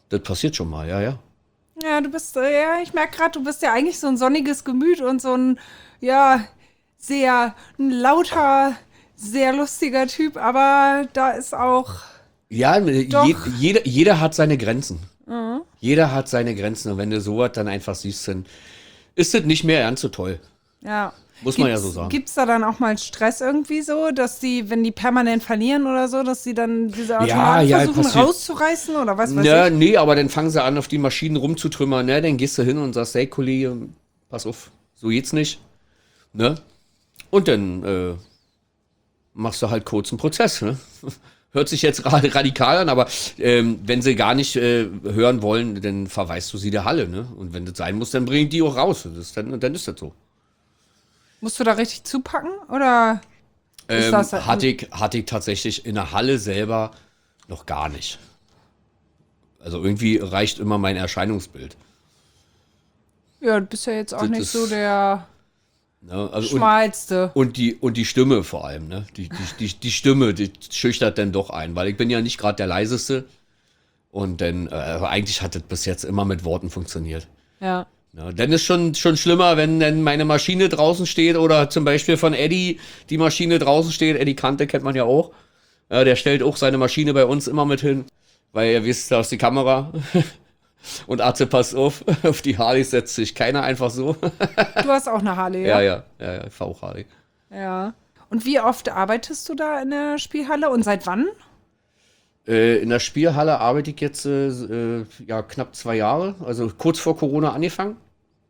Das passiert schon mal, ja. Ja, ich merke gerade, du bist ja eigentlich so ein sonniges Gemüt und so ein, ja, sehr ein lauter, sehr lustiger Typ, aber da ist auch. Ja, Doch. jeder hat seine Grenzen. Jeder hat seine Grenzen. Und wenn du sowas dann einfach siehst, dann ist das nicht mehr ganz so toll. Ja. Muss man ja so sagen. Gibt's da dann auch mal Stress irgendwie so, dass die, wenn die permanent verlieren oder so, dass die dann diese Automaten versuchen rauszureißen oder was weiß ich? Nee, aber dann fangen sie an, auf die Maschinen rumzutrümmern. Ne? Dann gehst du hin und sagst, hey Kollege, pass auf, so geht's nicht. Ne? Und dann machst du halt kurz einen Prozess. Ne? Hört sich jetzt gerade radikal an, aber wenn sie gar nicht hören wollen, dann verweist du sie der Halle. Ne? Und wenn das sein muss, dann bring die auch raus. Dann ist das so. Musst du da richtig zupacken oder ist das hatte ich tatsächlich in der Halle selber noch gar nicht. Also irgendwie reicht immer mein Erscheinungsbild. Ja, du bist ja jetzt auch nicht so der Schmalste. Und die Stimme vor allem, ne? Die Stimme, die schüchtert dann doch ein, weil ich bin ja nicht gerade der Leiseste. Und dann, eigentlich hat das bis jetzt immer mit Worten funktioniert. Ja. Ja, dann ist schon schlimmer, wenn dann meine Maschine draußen steht oder zum Beispiel von Eddie die Maschine draußen steht. Eddie Kante kennt man ja auch. Der stellt auch seine Maschine bei uns immer mit hin, weil ihr wisst, da ist die Kamera. Und Atze, passt auf die Harley setzt sich keiner einfach so. Du hast auch eine Harley, ja? Ja, ich fahr auch Harley. Ja. Und wie oft arbeitest du da in der Spielhalle und seit wann? In der Spielhalle arbeite ich jetzt knapp 2 Jahre, also kurz vor Corona angefangen.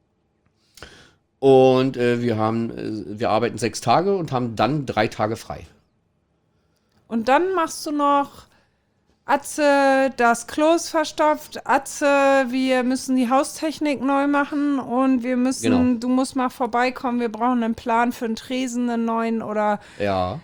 Und wir arbeiten 6 Tage und haben dann 3 Tage frei. Und dann machst du noch Atze, das Klo ist verstopft, Atze, wir müssen die Haustechnik neu machen und du musst mal vorbeikommen, wir brauchen einen Plan für einen Tresen, einen neuen oder. Ja.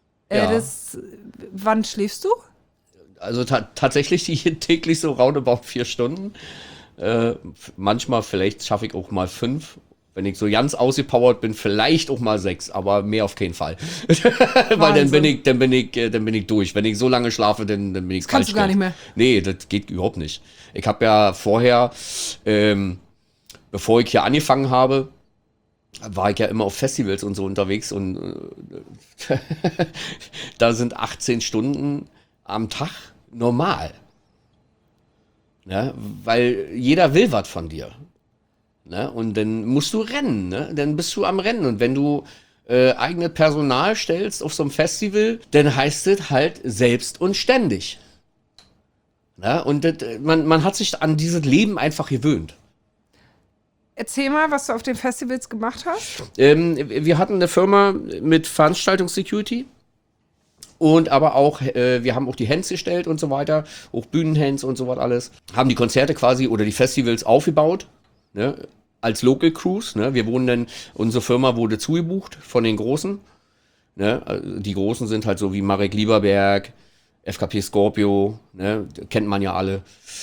Wann schläfst du? Also tatsächlich täglich so roundabout 4 Stunden. Manchmal vielleicht schaffe ich auch mal 5. Wenn ich so ganz ausgepowert bin, vielleicht auch mal 6, aber mehr auf keinen Fall. Weil dann bin ich durch. Wenn ich so lange schlafe, dann bin ich. Das kannst du gar nicht mehr. Nee, das geht überhaupt nicht. Ich habe ja vorher, bevor ich hier angefangen habe, war ich ja immer auf Festivals und so unterwegs und da sind 18 Stunden am Tag normal. Ne? Weil jeder will was von dir. Ne? Und dann musst du rennen, ne? Dann bist du am Rennen. Und wenn du eigenes Personal stellst auf so einem Festival, dann heißt es halt selbst und ständig. Ne? Und man hat sich an dieses Leben einfach gewöhnt. Erzähl mal, was du auf den Festivals gemacht hast. Wir hatten eine Firma mit Veranstaltungssecurity. Und aber auch, wir haben auch die Hands gestellt und so weiter, auch Bühnenhands und so was alles. Haben die Konzerte quasi oder die Festivals aufgebaut, ne, als Local Crews. Ne. Unsere Firma wurde zugebucht von den Großen. Ne. Also die Großen sind halt so wie Marek Lieberberg, FKP Scorpio, ne, kennt man ja alle.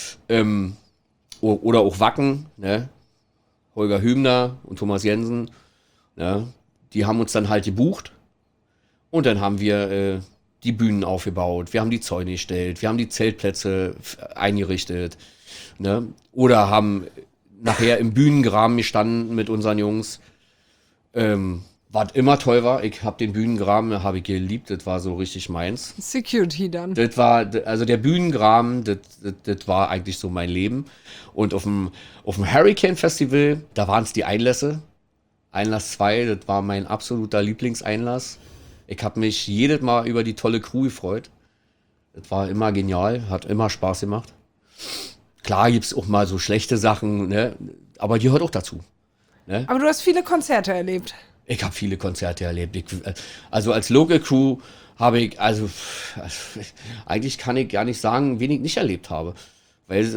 Oder auch Wacken, ne, Holger Hübner und Thomas Jensen. Ne. Die haben uns dann halt gebucht. Und dann haben wir die Bühnen aufgebaut, wir haben die Zäune gestellt, wir haben die Zeltplätze eingerichtet, ne? Oder haben nachher im Bühnengraben gestanden mit unseren Jungs. Was immer toll war, ich habe den Bühnengraben, habe ich geliebt, das war so richtig meins. Security dann. Das war, also der Bühnengraben, das war eigentlich so mein Leben. Und auf dem Hurricane Festival, da waren es die Einlässe. Einlass 2, das war mein absoluter Lieblingseinlass. Ich habe mich jedes Mal über die tolle Crew gefreut. Das war immer genial, hat immer Spaß gemacht. Klar gibt es auch mal so schlechte Sachen, ne? Aber die hört auch dazu. Ne? Aber du hast viele Konzerte erlebt. Ich habe viele Konzerte erlebt. Also als Local Crew habe ich, eigentlich kann ich gar nicht sagen, wen ich nicht erlebt habe. Weil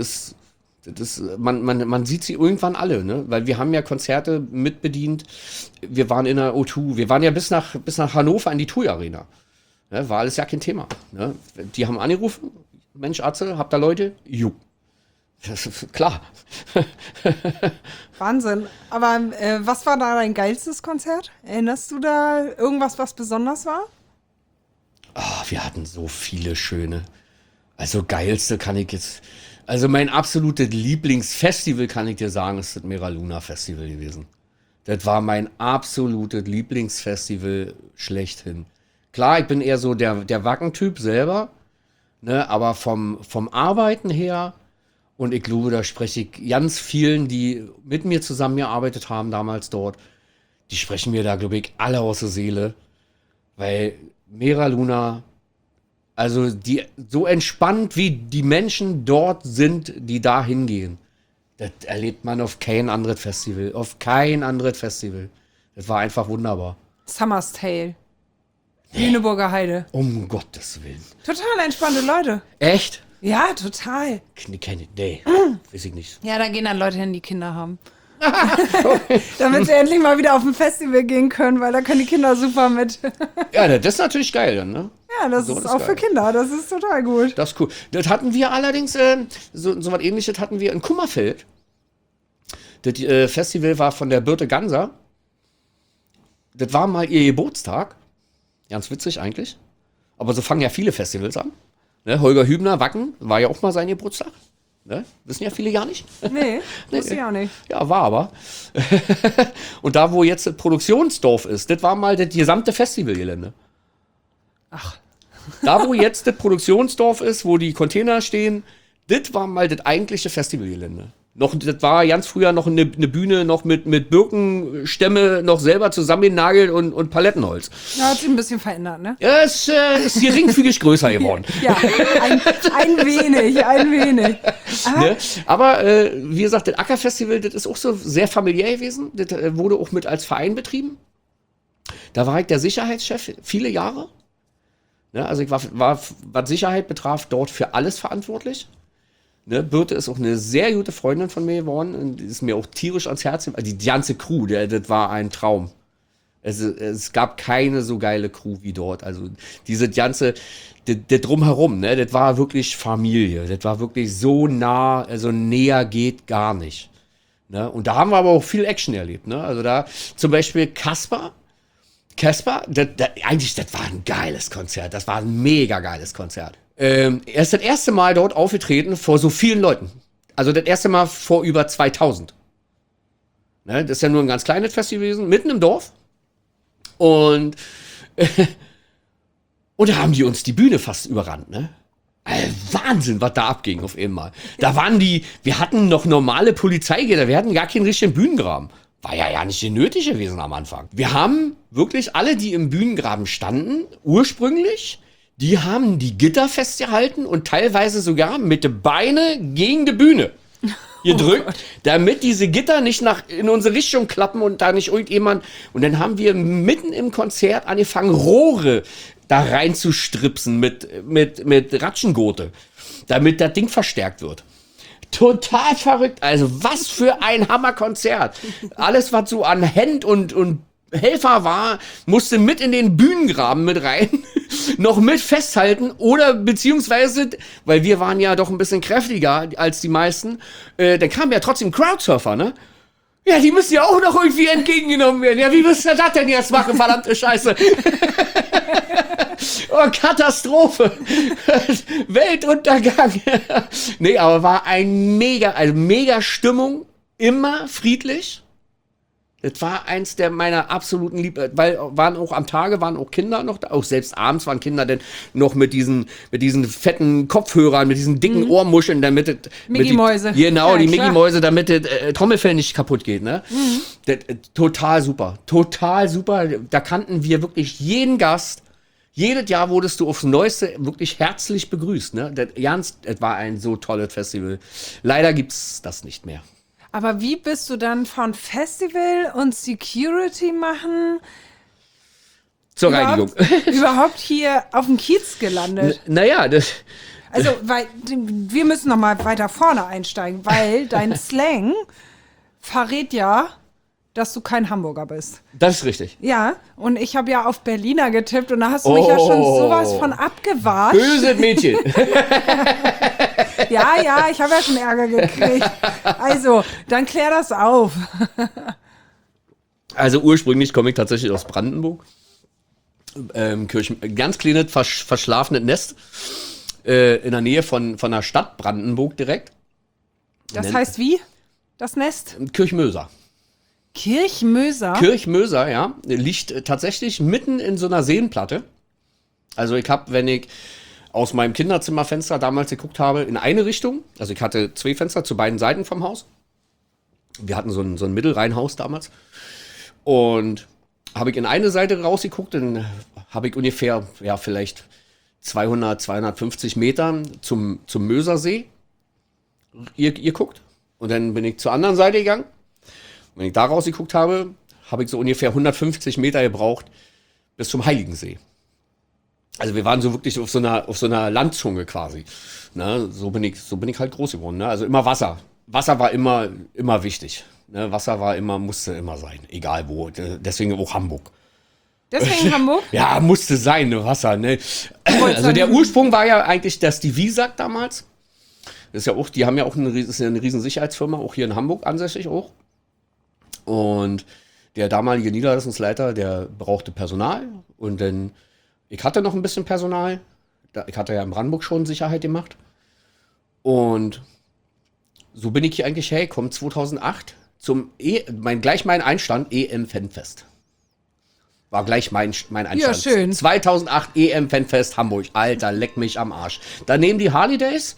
man sieht sie irgendwann alle, ne? Weil wir haben ja Konzerte mitbedient. Wir waren in der O2, wir waren ja bis nach Hannover in die TUI Arena. Ne? War alles ja kein Thema. Ne? Die haben angerufen, Mensch Atze, habt ihr Leute? Jo. Das ist klar. Wahnsinn. Aber was war da dein geilstes Konzert? Erinnerst du da irgendwas, was besonders war? Wir hatten so viele schöne. Also geilste kann ich jetzt. Also mein absolutes Lieblingsfestival, kann ich dir sagen, ist das Mera Luna Festival gewesen. Das war mein absolutes Lieblingsfestival schlechthin. Klar, ich bin eher so der Wackentyp selber, ne, aber vom Arbeiten her, und ich glaube, da spreche ich ganz vielen, die mit mir zusammengearbeitet haben damals dort, die sprechen mir da, glaube ich, alle aus der Seele, weil Mera Luna, also die so entspannt wie die Menschen dort sind, die da hingehen, das erlebt man auf kein anderes Festival. Auf kein anderes Festival. Das war einfach wunderbar. Summer's Tale. Lüneburger Heide. Um Gottes Willen. Total entspannte Leute. Echt? Ja, total. Nee, weiß ich nicht. Ja, da gehen dann Leute hin, die Kinder haben. Damit sie endlich mal wieder auf ein Festival gehen können, weil da können die Kinder super mit. Ja, das ist natürlich geil dann, ne? Ja, das ist auch geil. Für Kinder, das ist total gut. Das ist cool. Das hatten wir allerdings, so was Ähnliches hatten wir in Kummerfeld. Das Festival war von der Birte Ganser. Das war mal ihr Geburtstag. Ganz witzig eigentlich. Aber so fangen ja viele Festivals an. Ne? Holger Hübner, Wacken, war ja auch mal sein Geburtstag. Ne? Wissen ja viele gar nicht. Nee, wusste ich auch nicht. Ja, war aber. Und da, wo jetzt das Produktionsdorf ist, das war mal das gesamte Festivalgelände. Ach. Da, wo jetzt das Produktionsdorf ist, wo die Container stehen, das war mal das eigentliche Festivalgelände. Das war ganz früher noch eine Bühne noch mit Birkenstämme noch selber zusammengenagelt und Palettenholz. Ja, hat sich ein bisschen verändert, ne? Ja, es ist geringfügig größer geworden. Ja, ein wenig. Aber wie gesagt, das Ackerfestival, das ist auch so sehr familiär gewesen. Das wurde auch mit als Verein betrieben. Da war ich der Sicherheitschef viele Jahre. Ne, also ich war, was Sicherheit betraf, dort für alles verantwortlich. Ne, Birte ist auch eine sehr gute Freundin von mir geworden und die ist mir auch tierisch ans Herz gekommen. Die ganze Crew, das war ein Traum. Es gab keine so geile Crew wie dort. Also diese ganze, das Drumherum, ne, das war wirklich Familie. Das war wirklich so nah, also näher geht gar nicht. Ne? Und da haben wir aber auch viel Action erlebt. Ne? Also da zum Beispiel Casper, eigentlich, das war ein geiles Konzert. Das war ein mega geiles Konzert. Er ist das erste Mal dort aufgetreten vor so vielen Leuten. Also das erste Mal vor über 2000. Ne, das ist ja nur ein ganz kleines Festival gewesen, mitten im Dorf. Und da haben die uns die Bühne fast überrannt, ne? Wahnsinn, was da abging auf einmal. Da waren wir hatten noch normale Polizeigitter, wir hatten gar keinen richtigen Bühnengraben. War ja nicht nötig gewesen am Anfang. Wir haben wirklich alle, die im Bühnengraben standen, ursprünglich, die haben die Gitter festgehalten und teilweise sogar mit den Beinen gegen die Bühne gedrückt, damit diese Gitter nicht in unsere Richtung klappen und da nicht irgendjemand. Und dann haben wir mitten im Konzert angefangen, Rohre da rein zu stripsen mit Ratschengurte, damit das Ding verstärkt wird. Total verrückt. Also was für ein Hammerkonzert. Alles, was so an Händ und Helfer war, musste mit in den Bühnengraben mit rein, noch mit festhalten oder beziehungsweise, weil wir waren ja doch ein bisschen kräftiger als die meisten, dann kamen ja trotzdem Crowdsurfer, ne? Ja, die müssen ja auch noch irgendwie entgegengenommen werden. Ja, wie wirst du das denn jetzt machen, verdammte Scheiße? Oh, Katastrophe. Weltuntergang. Nee, aber war mega Stimmung, immer friedlich. Das war eins meiner absoluten weil waren auch Kinder noch da, auch selbst abends waren Kinder denn noch mit diesen fetten Kopfhörern, mit diesen dicken Ohrmuscheln, damit Mickey-Mäuse. Genau, ja, die Mickey-Mäuse, damit das Trommelfell nicht kaputt geht, ne? Total super. Da kannten wir wirklich jeden Gast. Jedes Jahr wurdest du aufs Neueste wirklich herzlich begrüßt, ne? Das war ein so tolles Festival. Leider gibt's das nicht mehr. Aber wie bist du dann von Festival und Security machen zur Reinigung überhaupt hier auf dem Kiez gelandet? Naja, also, weil wir müssen noch mal weiter vorne einsteigen, weil dein Slang verrät ja, dass du kein Hamburger bist. Das ist richtig. Ja, und ich habe ja auf Berliner getippt und da hast du mich ja schon sowas von abgewatscht. Böse Mädchen. Ja, ich habe ja schon Ärger gekriegt. Also, dann klär das auf. Also ursprünglich komme ich tatsächlich aus Brandenburg. Ganz kleines, verschlafenes Nest. In der Nähe von der Stadt Brandenburg direkt. Das heißt wie? Das Nest? Kirchmöser. Kirchmöser? Kirchmöser, ja. Liegt tatsächlich mitten in so einer Seenplatte. Also ich habe, wenn ich aus meinem Kinderzimmerfenster damals geguckt habe, in eine Richtung, also ich hatte 2 Fenster zu beiden Seiten vom Haus. Wir hatten so ein Mittelreihenhaus damals. Und habe ich in eine Seite rausgeguckt, dann habe ich ungefähr, ja, vielleicht 200, 250 Meter zum Mösersee ihr guckt. Und dann bin ich zur anderen Seite gegangen. Wenn ich da rausgeguckt habe, habe ich so ungefähr 150 Meter gebraucht bis zum Heiligensee. Also wir waren so wirklich auf so einer Landzunge quasi. Ne? So bin ich halt groß geworden. Ne? Also immer Wasser. Wasser war immer wichtig. Ne? Wasser musste immer sein. Egal wo. Deswegen auch Hamburg. Deswegen Hamburg? Ja, musste sein, ne, Wasser. Ne? Also der Ursprung war ja eigentlich, dass die Wiesack damals, das ist ja auch, die haben ja auch eine riesen Sicherheitsfirma, auch hier in Hamburg ansässig auch. Und der damalige Niederlassungsleiter, der brauchte Personal. Und dann, ich hatte noch ein bisschen Personal. Ich hatte ja in Brandenburg schon Sicherheit gemacht. Und so bin ich hier eigentlich hergekommen, 2008, gleich mein Einstand, EM-Fanfest. War gleich mein Einstand. Ja, schön. 2008 EM-Fanfest Hamburg. Alter, leck mich am Arsch. Daneben die Harley Days.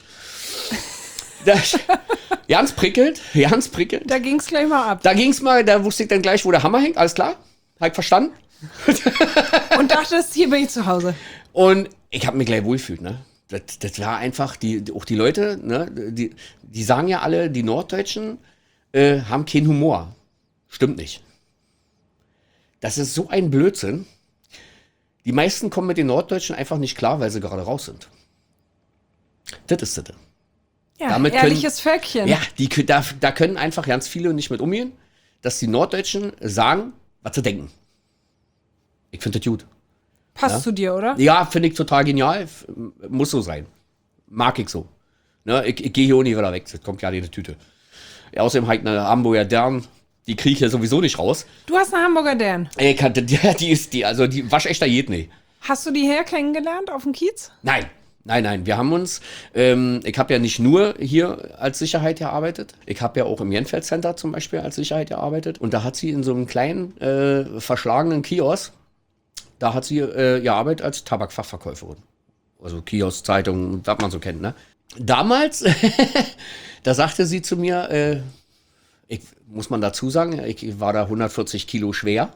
Ganz prickelnd. Da ging's gleich mal ab. Da wusste ich dann gleich, wo der Hammer hängt. Alles klar? Hab ich verstanden? Und dachtest, hier bin ich zu Hause. Und ich habe mich gleich wohlgefühlt, ne? Das war einfach, auch die Leute, ne? Die sagen ja alle, die Norddeutschen haben keinen Humor. Stimmt nicht. Das ist so ein Blödsinn. Die meisten kommen mit den Norddeutschen einfach nicht klar, weil sie gerade raus sind. Das ist das. Ja, ehrliches Völkchen. Ja, da können einfach ganz viele nicht mit umgehen, dass die Norddeutschen sagen, was sie denken. Ich finde das gut. Passt zu dir, oder? Ja, finde ich total genial. Muss so sein. Mag ich so. Ne, ich gehe hier auch nie wieder weg. Das kommt ja in die Tüte. Ja, außerdem halt eine Hamburger Dern. Die kriege ich ja sowieso nicht raus. Du hast eine Hamburger Dern. Die waschechter Jedney. Hast du die her kennengelernt auf dem Kiez? Nein. Wir haben uns, ich habe ja nicht nur hier als Sicherheit gearbeitet, ich habe ja auch im Jenfeld Center zum Beispiel als Sicherheit gearbeitet. Und da hat sie in so einem kleinen, verschlagenen Kiosk, da hat sie gearbeitet als Tabakfachverkäuferin. Also Kiosk, Zeitung, was man so kennt, ne? Damals, da sagte sie zu mir, muss man dazu sagen, ich war da 140 Kilo schwer.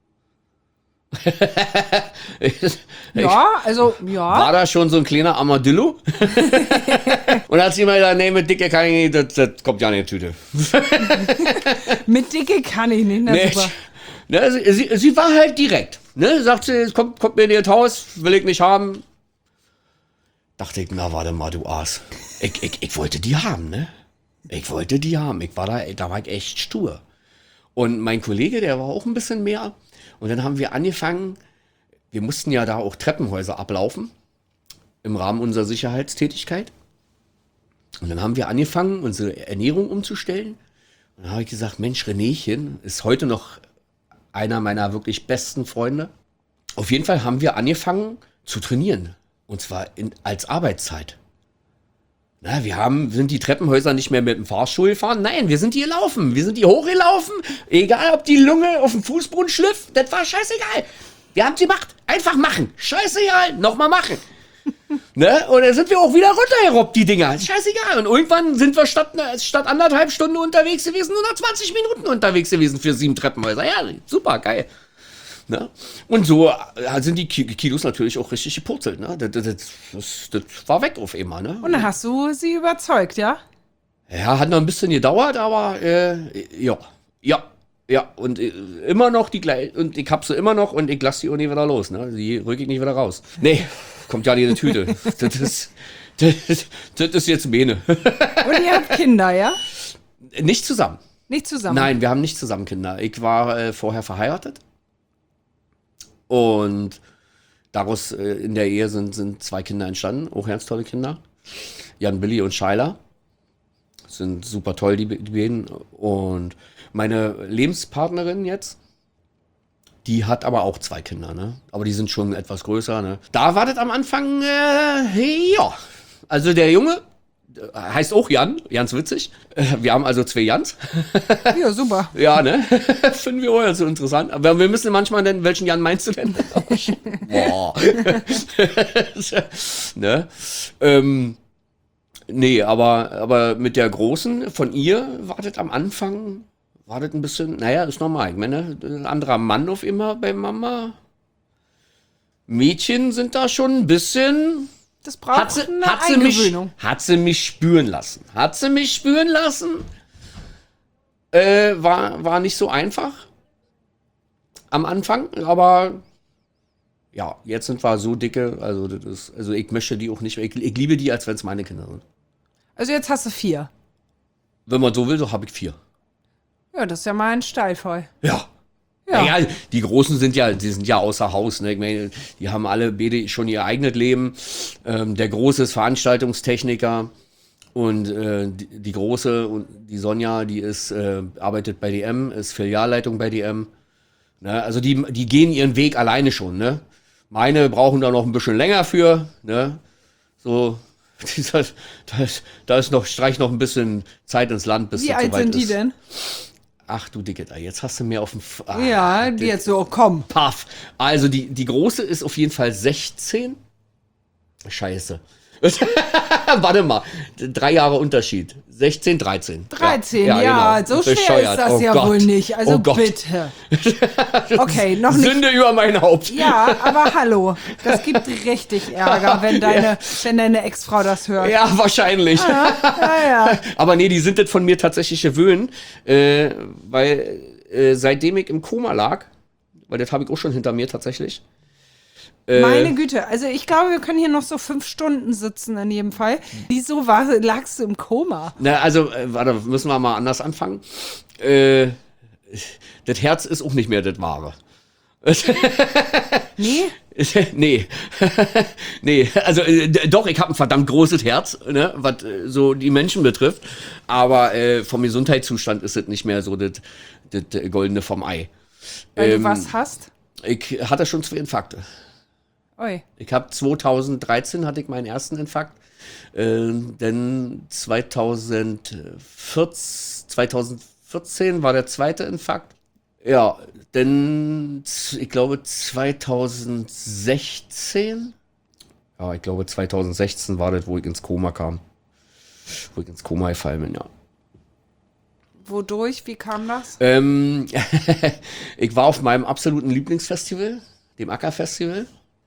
War da schon so ein kleiner Armadillo? Und hat sie immer gesagt, nee, mit Dicke kann ich nicht, das kommt ja nicht in die Tüte. Mit Dicke kann ich nicht, nee, super. Ne, sie war halt direkt. Ne, sagt sie, kommt mir in ihr Haus, will ich nicht haben. Dachte ich, na warte mal, du Aas. Ich wollte die haben, ne? Ich wollte die haben. Da war ich echt stur. Und mein Kollege, der war auch ein bisschen mehr. Und dann haben wir angefangen, wir mussten ja da auch Treppenhäuser ablaufen, im Rahmen unserer Sicherheitstätigkeit. Und dann haben wir angefangen, unsere Ernährung umzustellen. Und dann habe ich gesagt, Mensch, Renéchen ist heute noch einer meiner wirklich besten Freunde. Auf jeden Fall haben wir angefangen zu trainieren. Und zwar als Arbeitszeit. Na, wir sind die Treppenhäuser nicht mehr mit dem Fahrstuhl gefahren. Nein, wir sind die gelaufen. Wir sind die hochgelaufen. Egal, ob die Lunge auf dem Fußboden schliff. Das war scheißegal. Wir haben sie gemacht. Einfach machen. Scheißegal. Nochmal machen. Ne? Und dann sind wir auch wieder runtergerobbt, die Dinger. Scheißegal. Und irgendwann sind wir statt 1,5 Stunden unterwegs gewesen, nur noch 20 Minuten unterwegs gewesen für 7 Treppenhäuser. Ja, super, geil. Ne? Und so sind die Kilos natürlich auch richtig gepurzelt. Ne? Das war weg auf einmal. Ne? Und dann hast du sie überzeugt, ja? Ja, hat noch ein bisschen gedauert, aber ja. Und immer noch die gleiche. Und ich hab sie immer noch und ich lasse die auch nie wieder los. Ne? Die rück ich nicht wieder raus. Nee, kommt ja nicht in die Tüte. Das ist jetzt Bene. Und ihr habt Kinder, ja? Nicht zusammen. Nicht zusammen? Nein, wir haben nicht zusammen Kinder. Ich war vorher verheiratet. Und daraus in der Ehe sind 2 Kinder entstanden, auch ganz tolle Kinder. Jan, Billy und Schuyler. Sind super toll, die beiden. Und meine Lebenspartnerin jetzt, die hat aber auch 2 Kinder, ne? Aber die sind schon etwas größer, ne? Da war das am Anfang, ja. Also der Junge, heißt auch Jan, ganz witzig. Wir haben also 2 Jans. Ja, super. Ja, ne? Finden wir auch ja so interessant. Aber wir müssen manchmal nennen, welchen Jan meinst du denn? Boah. Ne? Nee, aber mit der Großen von ihr wartet am Anfang, wartet ein bisschen, naja, ist normal. Ich meine, ein anderer Mann auf immer bei Mama. Mädchen sind da schon ein bisschen... Das braucht eine Eingewöhnung. Hat sie mich spüren lassen. War nicht so einfach am Anfang, aber ja, jetzt sind wir so dicke, also ich möchte die auch nicht mehr. Ich liebe die, als wenn es meine Kinder sind. Also jetzt hast du 4. Wenn man so will, so habe ich 4. Ja, das ist ja mal ein Steilvoll. Ja. Ja. Naja, die Großen sind ja außer Haus. Ne? Ich meine, die haben alle beide schon ihr eigenes Leben. Der Große ist Veranstaltungstechniker und die Große und die Sonja, die ist arbeitet bei DM, ist Filialleitung bei DM. Ne? Also die gehen ihren Weg alleine schon. Ne? Meine brauchen da noch ein bisschen länger für. Ne? So, da ist noch streich noch ein bisschen Zeit ins Land, bis Wie das alt soweit sind die ist. denn? Ach du Dicke, jetzt hast du mir auf dem... Ja, die jetzt so, komm. Paff. Also die Große ist auf jeden Fall 16. Scheiße. Warte mal, 3 Jahre Unterschied. 16, 13. 13, ja, ja, genau. so schwer Bescheuert. ist das Oh ja Gott. wohl nicht. Also Oh Gott. bitte. Okay, noch nicht. Sünde über mein Haupt. Ja, aber hallo, das gibt richtig Ärger, wenn deine Ex-Frau das hört. Ja, wahrscheinlich. Ja. Aber nee, die sind das von mir tatsächlich gewöhnt, weil seitdem ich im Koma lag, weil das habe ich auch schon hinter mir tatsächlich. Meine Güte, also ich glaube, wir können hier noch so 5 Stunden sitzen in jedem Fall. Wieso lagst du im Koma? Na, also, warte, müssen wir mal anders anfangen. Das Herz ist auch nicht mehr das Wahre. Nee? Nee. Nee, also doch, ich habe ein verdammt großes Herz, ne, was so die Menschen betrifft. Aber vom Gesundheitszustand ist es nicht mehr so das Goldene vom Ei. Weil du was hast? Ich hatte schon 2 Infarkte. Ui. Ich habe 2013 hatte ich meinen ersten Infarkt. Dann 2014 war der zweite Infarkt. Ja, dann, ich glaube 2016. Ja, ich glaube 2016 war das, wo ich ins Koma kam. Wo ich ins Koma gefallen bin, ja. Wodurch? Wie kam das? Ich war auf meinem absoluten Lieblingsfestival, dem Acker-Festival.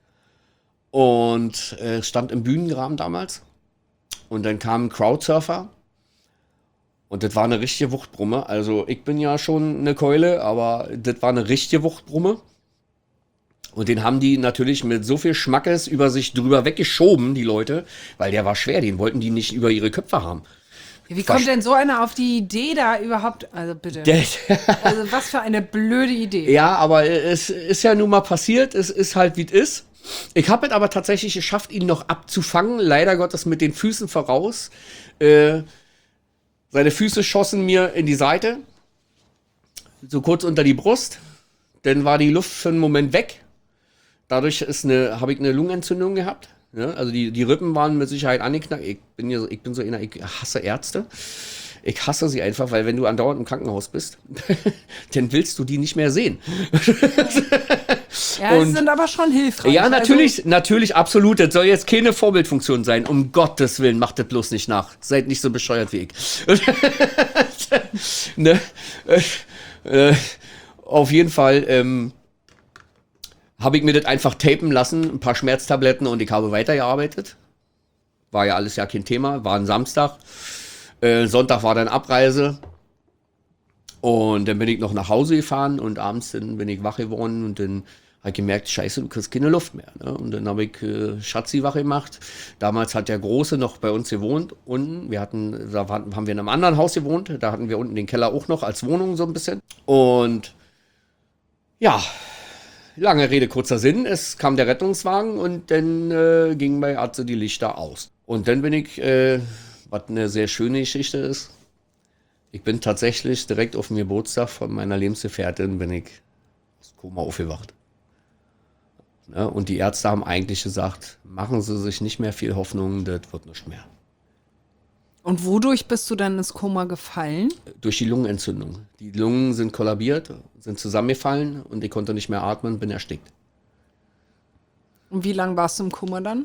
Und stand im Bühnengraben damals. Und dann kam ein Crowdsurfer. Und das war eine richtige Wuchtbrumme. Also ich bin ja schon eine Keule, aber das war eine richtige Wuchtbrumme. Und den haben die natürlich mit so viel Schmackes über sich drüber weggeschoben, die Leute. Weil der war schwer, den wollten die nicht über ihre Köpfe haben. Wie kommt denn so einer auf die Idee da überhaupt? Also bitte. Also was für eine blöde Idee. Ja, aber es ist ja nun mal passiert. Es ist halt, wie es ist. Ich habe es aber tatsächlich geschafft, ihn noch abzufangen. Leider Gottes mit den Füßen voraus. Seine Füße schossen mir in die Seite. So kurz unter die Brust. Dann war die Luft für einen Moment weg. Dadurch habe ich eine Lungenentzündung gehabt. Ja, also die Rippen waren mit Sicherheit angeknackt. Ich bin so einer, ich hasse Ärzte. Ich hasse sie einfach, weil wenn du andauernd im Krankenhaus bist, dann willst du die nicht mehr sehen. Ja, sie sind aber schon hilfreich. Ja, natürlich, absolut. Das soll jetzt keine Vorbildfunktion sein. Um Gottes Willen, macht das bloß nicht nach. Seid nicht so bescheuert wie ich. Ne? Auf jeden Fall habe ich mir das einfach tapen lassen, ein paar Schmerztabletten und ich habe weitergearbeitet. War ja alles ja kein Thema, war ein Samstag. Sonntag war dann Abreise. Und dann bin ich noch nach Hause gefahren und abends dann bin ich wach geworden und dann habe ich gemerkt, scheiße, du kriegst keine Luft mehr. Ne? Und dann habe ich Schatzi wach gemacht. Damals hat der Große noch bei uns gewohnt unten. Haben wir in einem anderen Haus gewohnt. Da hatten wir unten den Keller auch noch als Wohnung so ein bisschen. Und ja, lange Rede, kurzer Sinn. Es kam der Rettungswagen und dann ging bei Atze die Lichter aus. Und dann bin ich, was eine sehr schöne Geschichte ist, ich bin tatsächlich direkt auf dem Geburtstag von meiner Lebensgefährtin bin ich aus dem Koma aufgewacht. Ja, und die Ärzte haben eigentlich gesagt, machen Sie sich nicht mehr viel Hoffnung, das wird nicht mehr. Und wodurch bist du dann ins Koma gefallen? Durch die Lungenentzündung. Die Lungen sind kollabiert, sind zusammengefallen und ich konnte nicht mehr atmen, bin erstickt. Und wie lange warst du im Koma dann?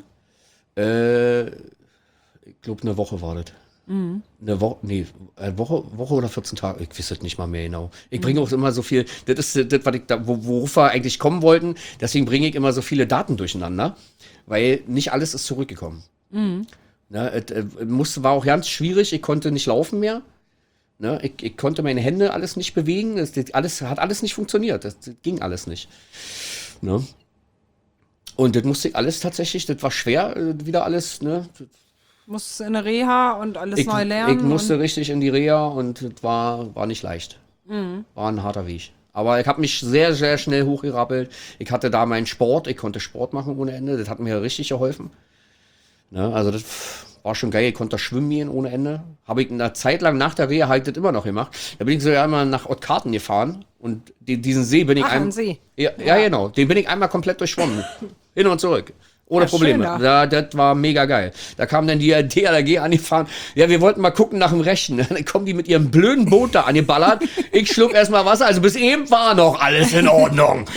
Ich glaube, eine Woche war das. Eine Woche oder 14 Tage, ich weiß es nicht mal mehr genau. Ich bringe auch immer so viel, das ist das, was ich da, worauf wir eigentlich kommen wollten, deswegen bringe ich immer so viele Daten durcheinander, weil nicht alles ist zurückgekommen. Ne, war auch ganz schwierig, ich konnte nicht laufen mehr. Ne, ich konnte meine Hände alles nicht bewegen, hat alles nicht funktioniert, das ging alles nicht. Ne? Und das musste ich alles tatsächlich, das war schwer, wieder alles, ne? Musstest in eine Reha und alles neu lernen? Ich musste richtig in die Reha und das war nicht leicht. War ein harter Weg. Aber ich habe mich sehr, sehr schnell hochgerappelt. Ich hatte da meinen Sport, ich konnte Sport machen ohne Ende, das hat mir richtig geholfen. Ne, also das war schon geil, ich konnte da schwimmen gehen ohne Ende. Habe ich eine Zeit lang nach der Reha halt das immer noch gemacht. Da bin ich so einmal nach Ottkarten gefahren und diesen See bin ich ein See. Ja, genau, den bin ich einmal komplett durchschwommen. Hin und zurück. Ohne Probleme. Das war mega geil. Da kam dann die DLRG angefahren. Ja, wir wollten mal gucken nach dem Rechten. Dann kommen die mit ihrem blöden Boot da angeballert. Ich schluck erstmal Wasser. Also bis eben war noch alles in Ordnung.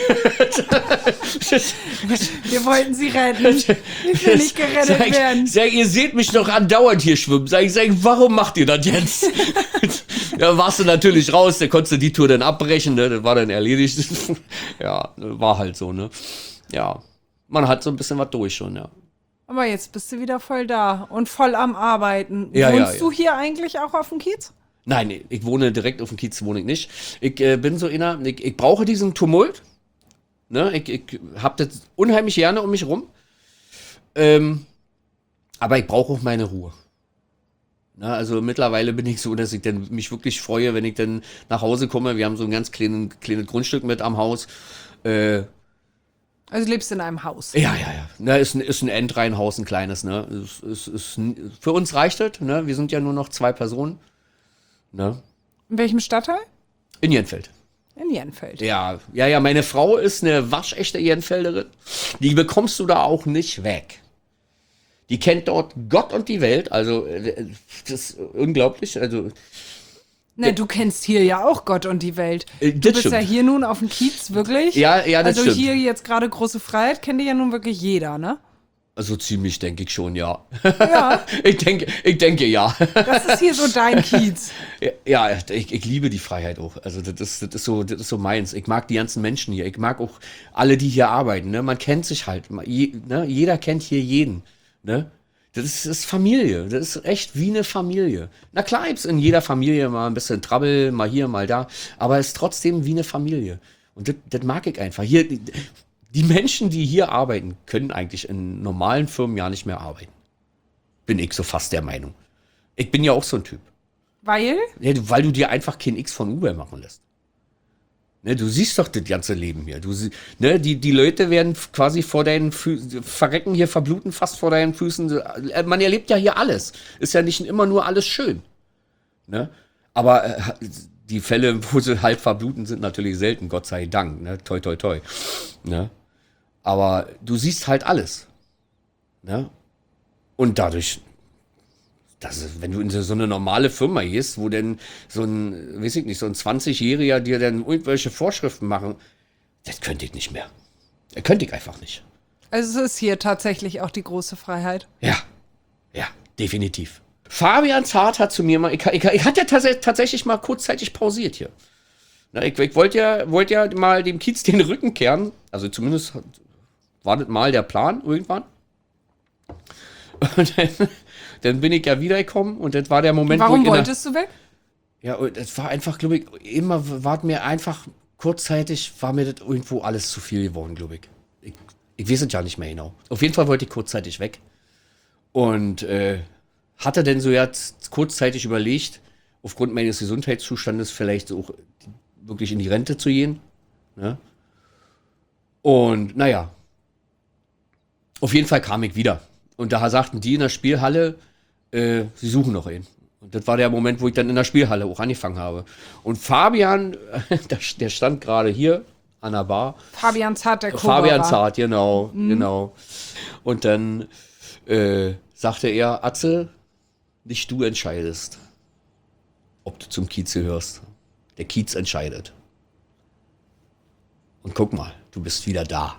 Wir wollten sie retten. Ich will nicht gerettet werden. Sag, ihr seht mich doch andauernd hier schwimmen. Sag, warum macht ihr das jetzt? Ja, warst du natürlich raus. Da konntest du die Tour dann abbrechen. Ne? Das war dann erledigt. Ja, war halt so, ne? Ja. Man hat so ein bisschen was durch schon, ja. Aber jetzt bist du wieder voll da und voll am Arbeiten. Ja, Wohnst du hier eigentlich auch auf dem Kiez? Nein, ich wohne direkt auf dem Kiez, wohne ich nicht. Ich bin so ich brauche diesen Tumult. Ne? Ich habe das unheimlich gerne um mich rum. Aber ich brauche auch meine Ruhe. Na, also mittlerweile bin ich so, dass ich dann mich wirklich freue, wenn ich dann nach Hause komme. Wir haben so ein ganz kleines Grundstück mit am Haus. Also du lebst in einem Haus? Ja. Na, ist ein Endreihenhaus, ein kleines, ne? Für uns reicht das, ne? Wir sind ja nur noch 2 Personen. Ne? In welchem Stadtteil? In Jenfeld. In Jenfeld. Ja, meine Frau ist eine waschechte Jenfelderin. Die bekommst du da auch nicht weg. Die kennt dort Gott und die Welt, also das ist unglaublich, also... Na, du kennst hier ja auch Gott und die Welt. Du bist stimmt. ja hier nun auf dem Kiez, wirklich. Ja, das also stimmt. Also hier jetzt gerade Große Freiheit kennt ja nun wirklich jeder, ne? Also ziemlich, denke ich schon, ja. Ja. Ich denke, ja. Das ist hier so dein Kiez. Ja, ich liebe die Freiheit auch. Also das ist so meins. Ich mag die ganzen Menschen hier. Ich mag auch alle, die hier arbeiten. Ne? Man kennt sich halt. Ne? Jeder kennt hier jeden. Ne? Das ist Familie. Das ist echt wie eine Familie. Na klar gibt's in jeder Familie mal ein bisschen Trouble, mal hier, mal da. Aber es ist trotzdem wie eine Familie. Und das mag ich einfach. Hier, die Menschen, die hier arbeiten, können eigentlich in normalen Firmen ja nicht mehr arbeiten. Bin ich so fast der Meinung. Ich bin ja auch so ein Typ. Weil? Ja, weil du dir einfach kein X von Uber machen lässt. Ne, du siehst doch das ganze Leben hier. Ne, die Leute werden quasi vor deinen Füßen, verrecken hier, verbluten fast vor deinen Füßen. Man erlebt ja hier alles. Ist ja nicht immer nur alles schön. Ne? Aber die Fälle, wo sie halb verbluten, sind natürlich selten, Gott sei Dank. Ne? Toi, toi, toi. Ne? Aber du siehst halt alles. Ne? Und dadurch... wenn du in so eine normale Firma gehst, wo denn so ein 20-Jähriger dir dann irgendwelche Vorschriften machen, das könnte ich nicht mehr. Das könnte ich einfach nicht. Also es ist hier tatsächlich auch die große Freiheit. Ja, definitiv. Fabian Zart hat zu mir mal, ich hatte ja tatsächlich mal kurzzeitig pausiert hier. Na, ich wollte ja mal dem Kiez den Rücken kehren, also zumindest war das mal der Plan irgendwann. Und dann bin ich ja wiedergekommen und das war der Moment, Warum wolltest du weg? Ja, und das war einfach, glaube ich, kurzzeitig war mir das irgendwo alles zu viel geworden, glaube ich. Ich weiß es ja nicht mehr genau. Auf jeden Fall wollte ich kurzzeitig weg und hatte dann so jetzt kurzzeitig überlegt, aufgrund meines Gesundheitszustandes vielleicht auch wirklich in die Rente zu gehen. Ne? Und naja, auf jeden Fall kam ich wieder. Und da sagten die in der Spielhalle, sie suchen noch einen. Und das war der Moment, wo ich dann in der Spielhalle auch angefangen habe. Und Fabian, der stand gerade hier an der Bar. Fabian Zart, der Koba. Fabian Zart, genau. Und dann sagte er, Atze, Nicht du entscheidest, ob du zum Kiez gehörst. Der Kiez entscheidet. Und guck mal, du bist wieder da.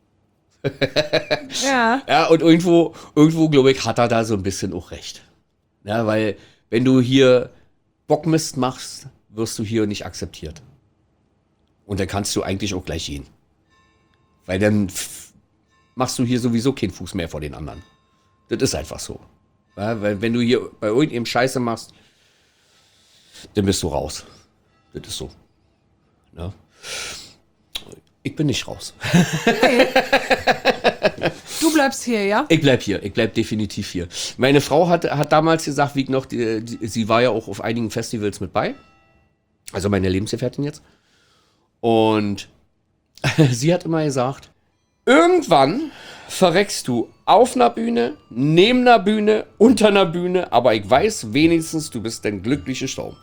Ja. Ja, und irgendwo, glaube ich, hat er da so ein bisschen auch recht. Ja, weil, wenn du hier Bockmist machst, wirst du hier nicht akzeptiert. Und dann kannst du eigentlich auch gleich gehen. Weil dann machst du hier sowieso keinen Fuß mehr vor den anderen. Das ist einfach so. Ja, weil wenn du hier bei irgendeinem Scheiße machst, dann bist du raus. Das ist so. Ja. Ich bin nicht raus. Hey. Du bleibst hier, ja? Ich bleib hier. Ich bleib definitiv hier. Meine Frau hat damals gesagt, wie ich noch, sie war ja auch auf einigen Festivals mit bei. Also meine Lebensgefährtin jetzt. Und sie hat immer gesagt, irgendwann verreckst du auf einer Bühne, neben einer Bühne, unter einer Bühne, aber ich weiß wenigstens, du bist dann glücklich gestorben.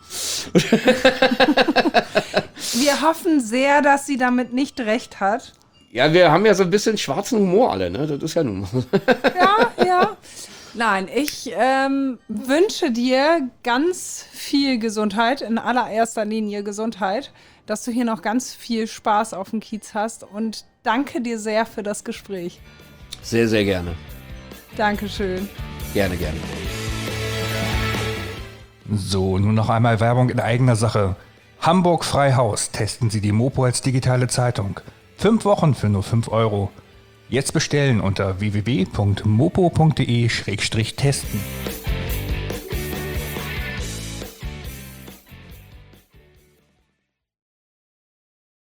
Wir hoffen sehr, dass sie damit nicht recht hat. Ja, wir haben ja so ein bisschen schwarzen Humor alle, ne? Das ist ja nun mal. Ja. Nein, ich wünsche dir ganz viel Gesundheit, in allererster Linie Gesundheit, dass du hier noch ganz viel Spaß auf dem Kiez hast und danke dir sehr für das Gespräch. Sehr, sehr gerne. Dankeschön. Gerne. So, nun noch einmal Werbung in eigener Sache. Hamburg Freihaus. Testen Sie die Mopo als digitale Zeitung. 5 Wochen für nur 5 €. Jetzt bestellen unter www.mopo.de/testen.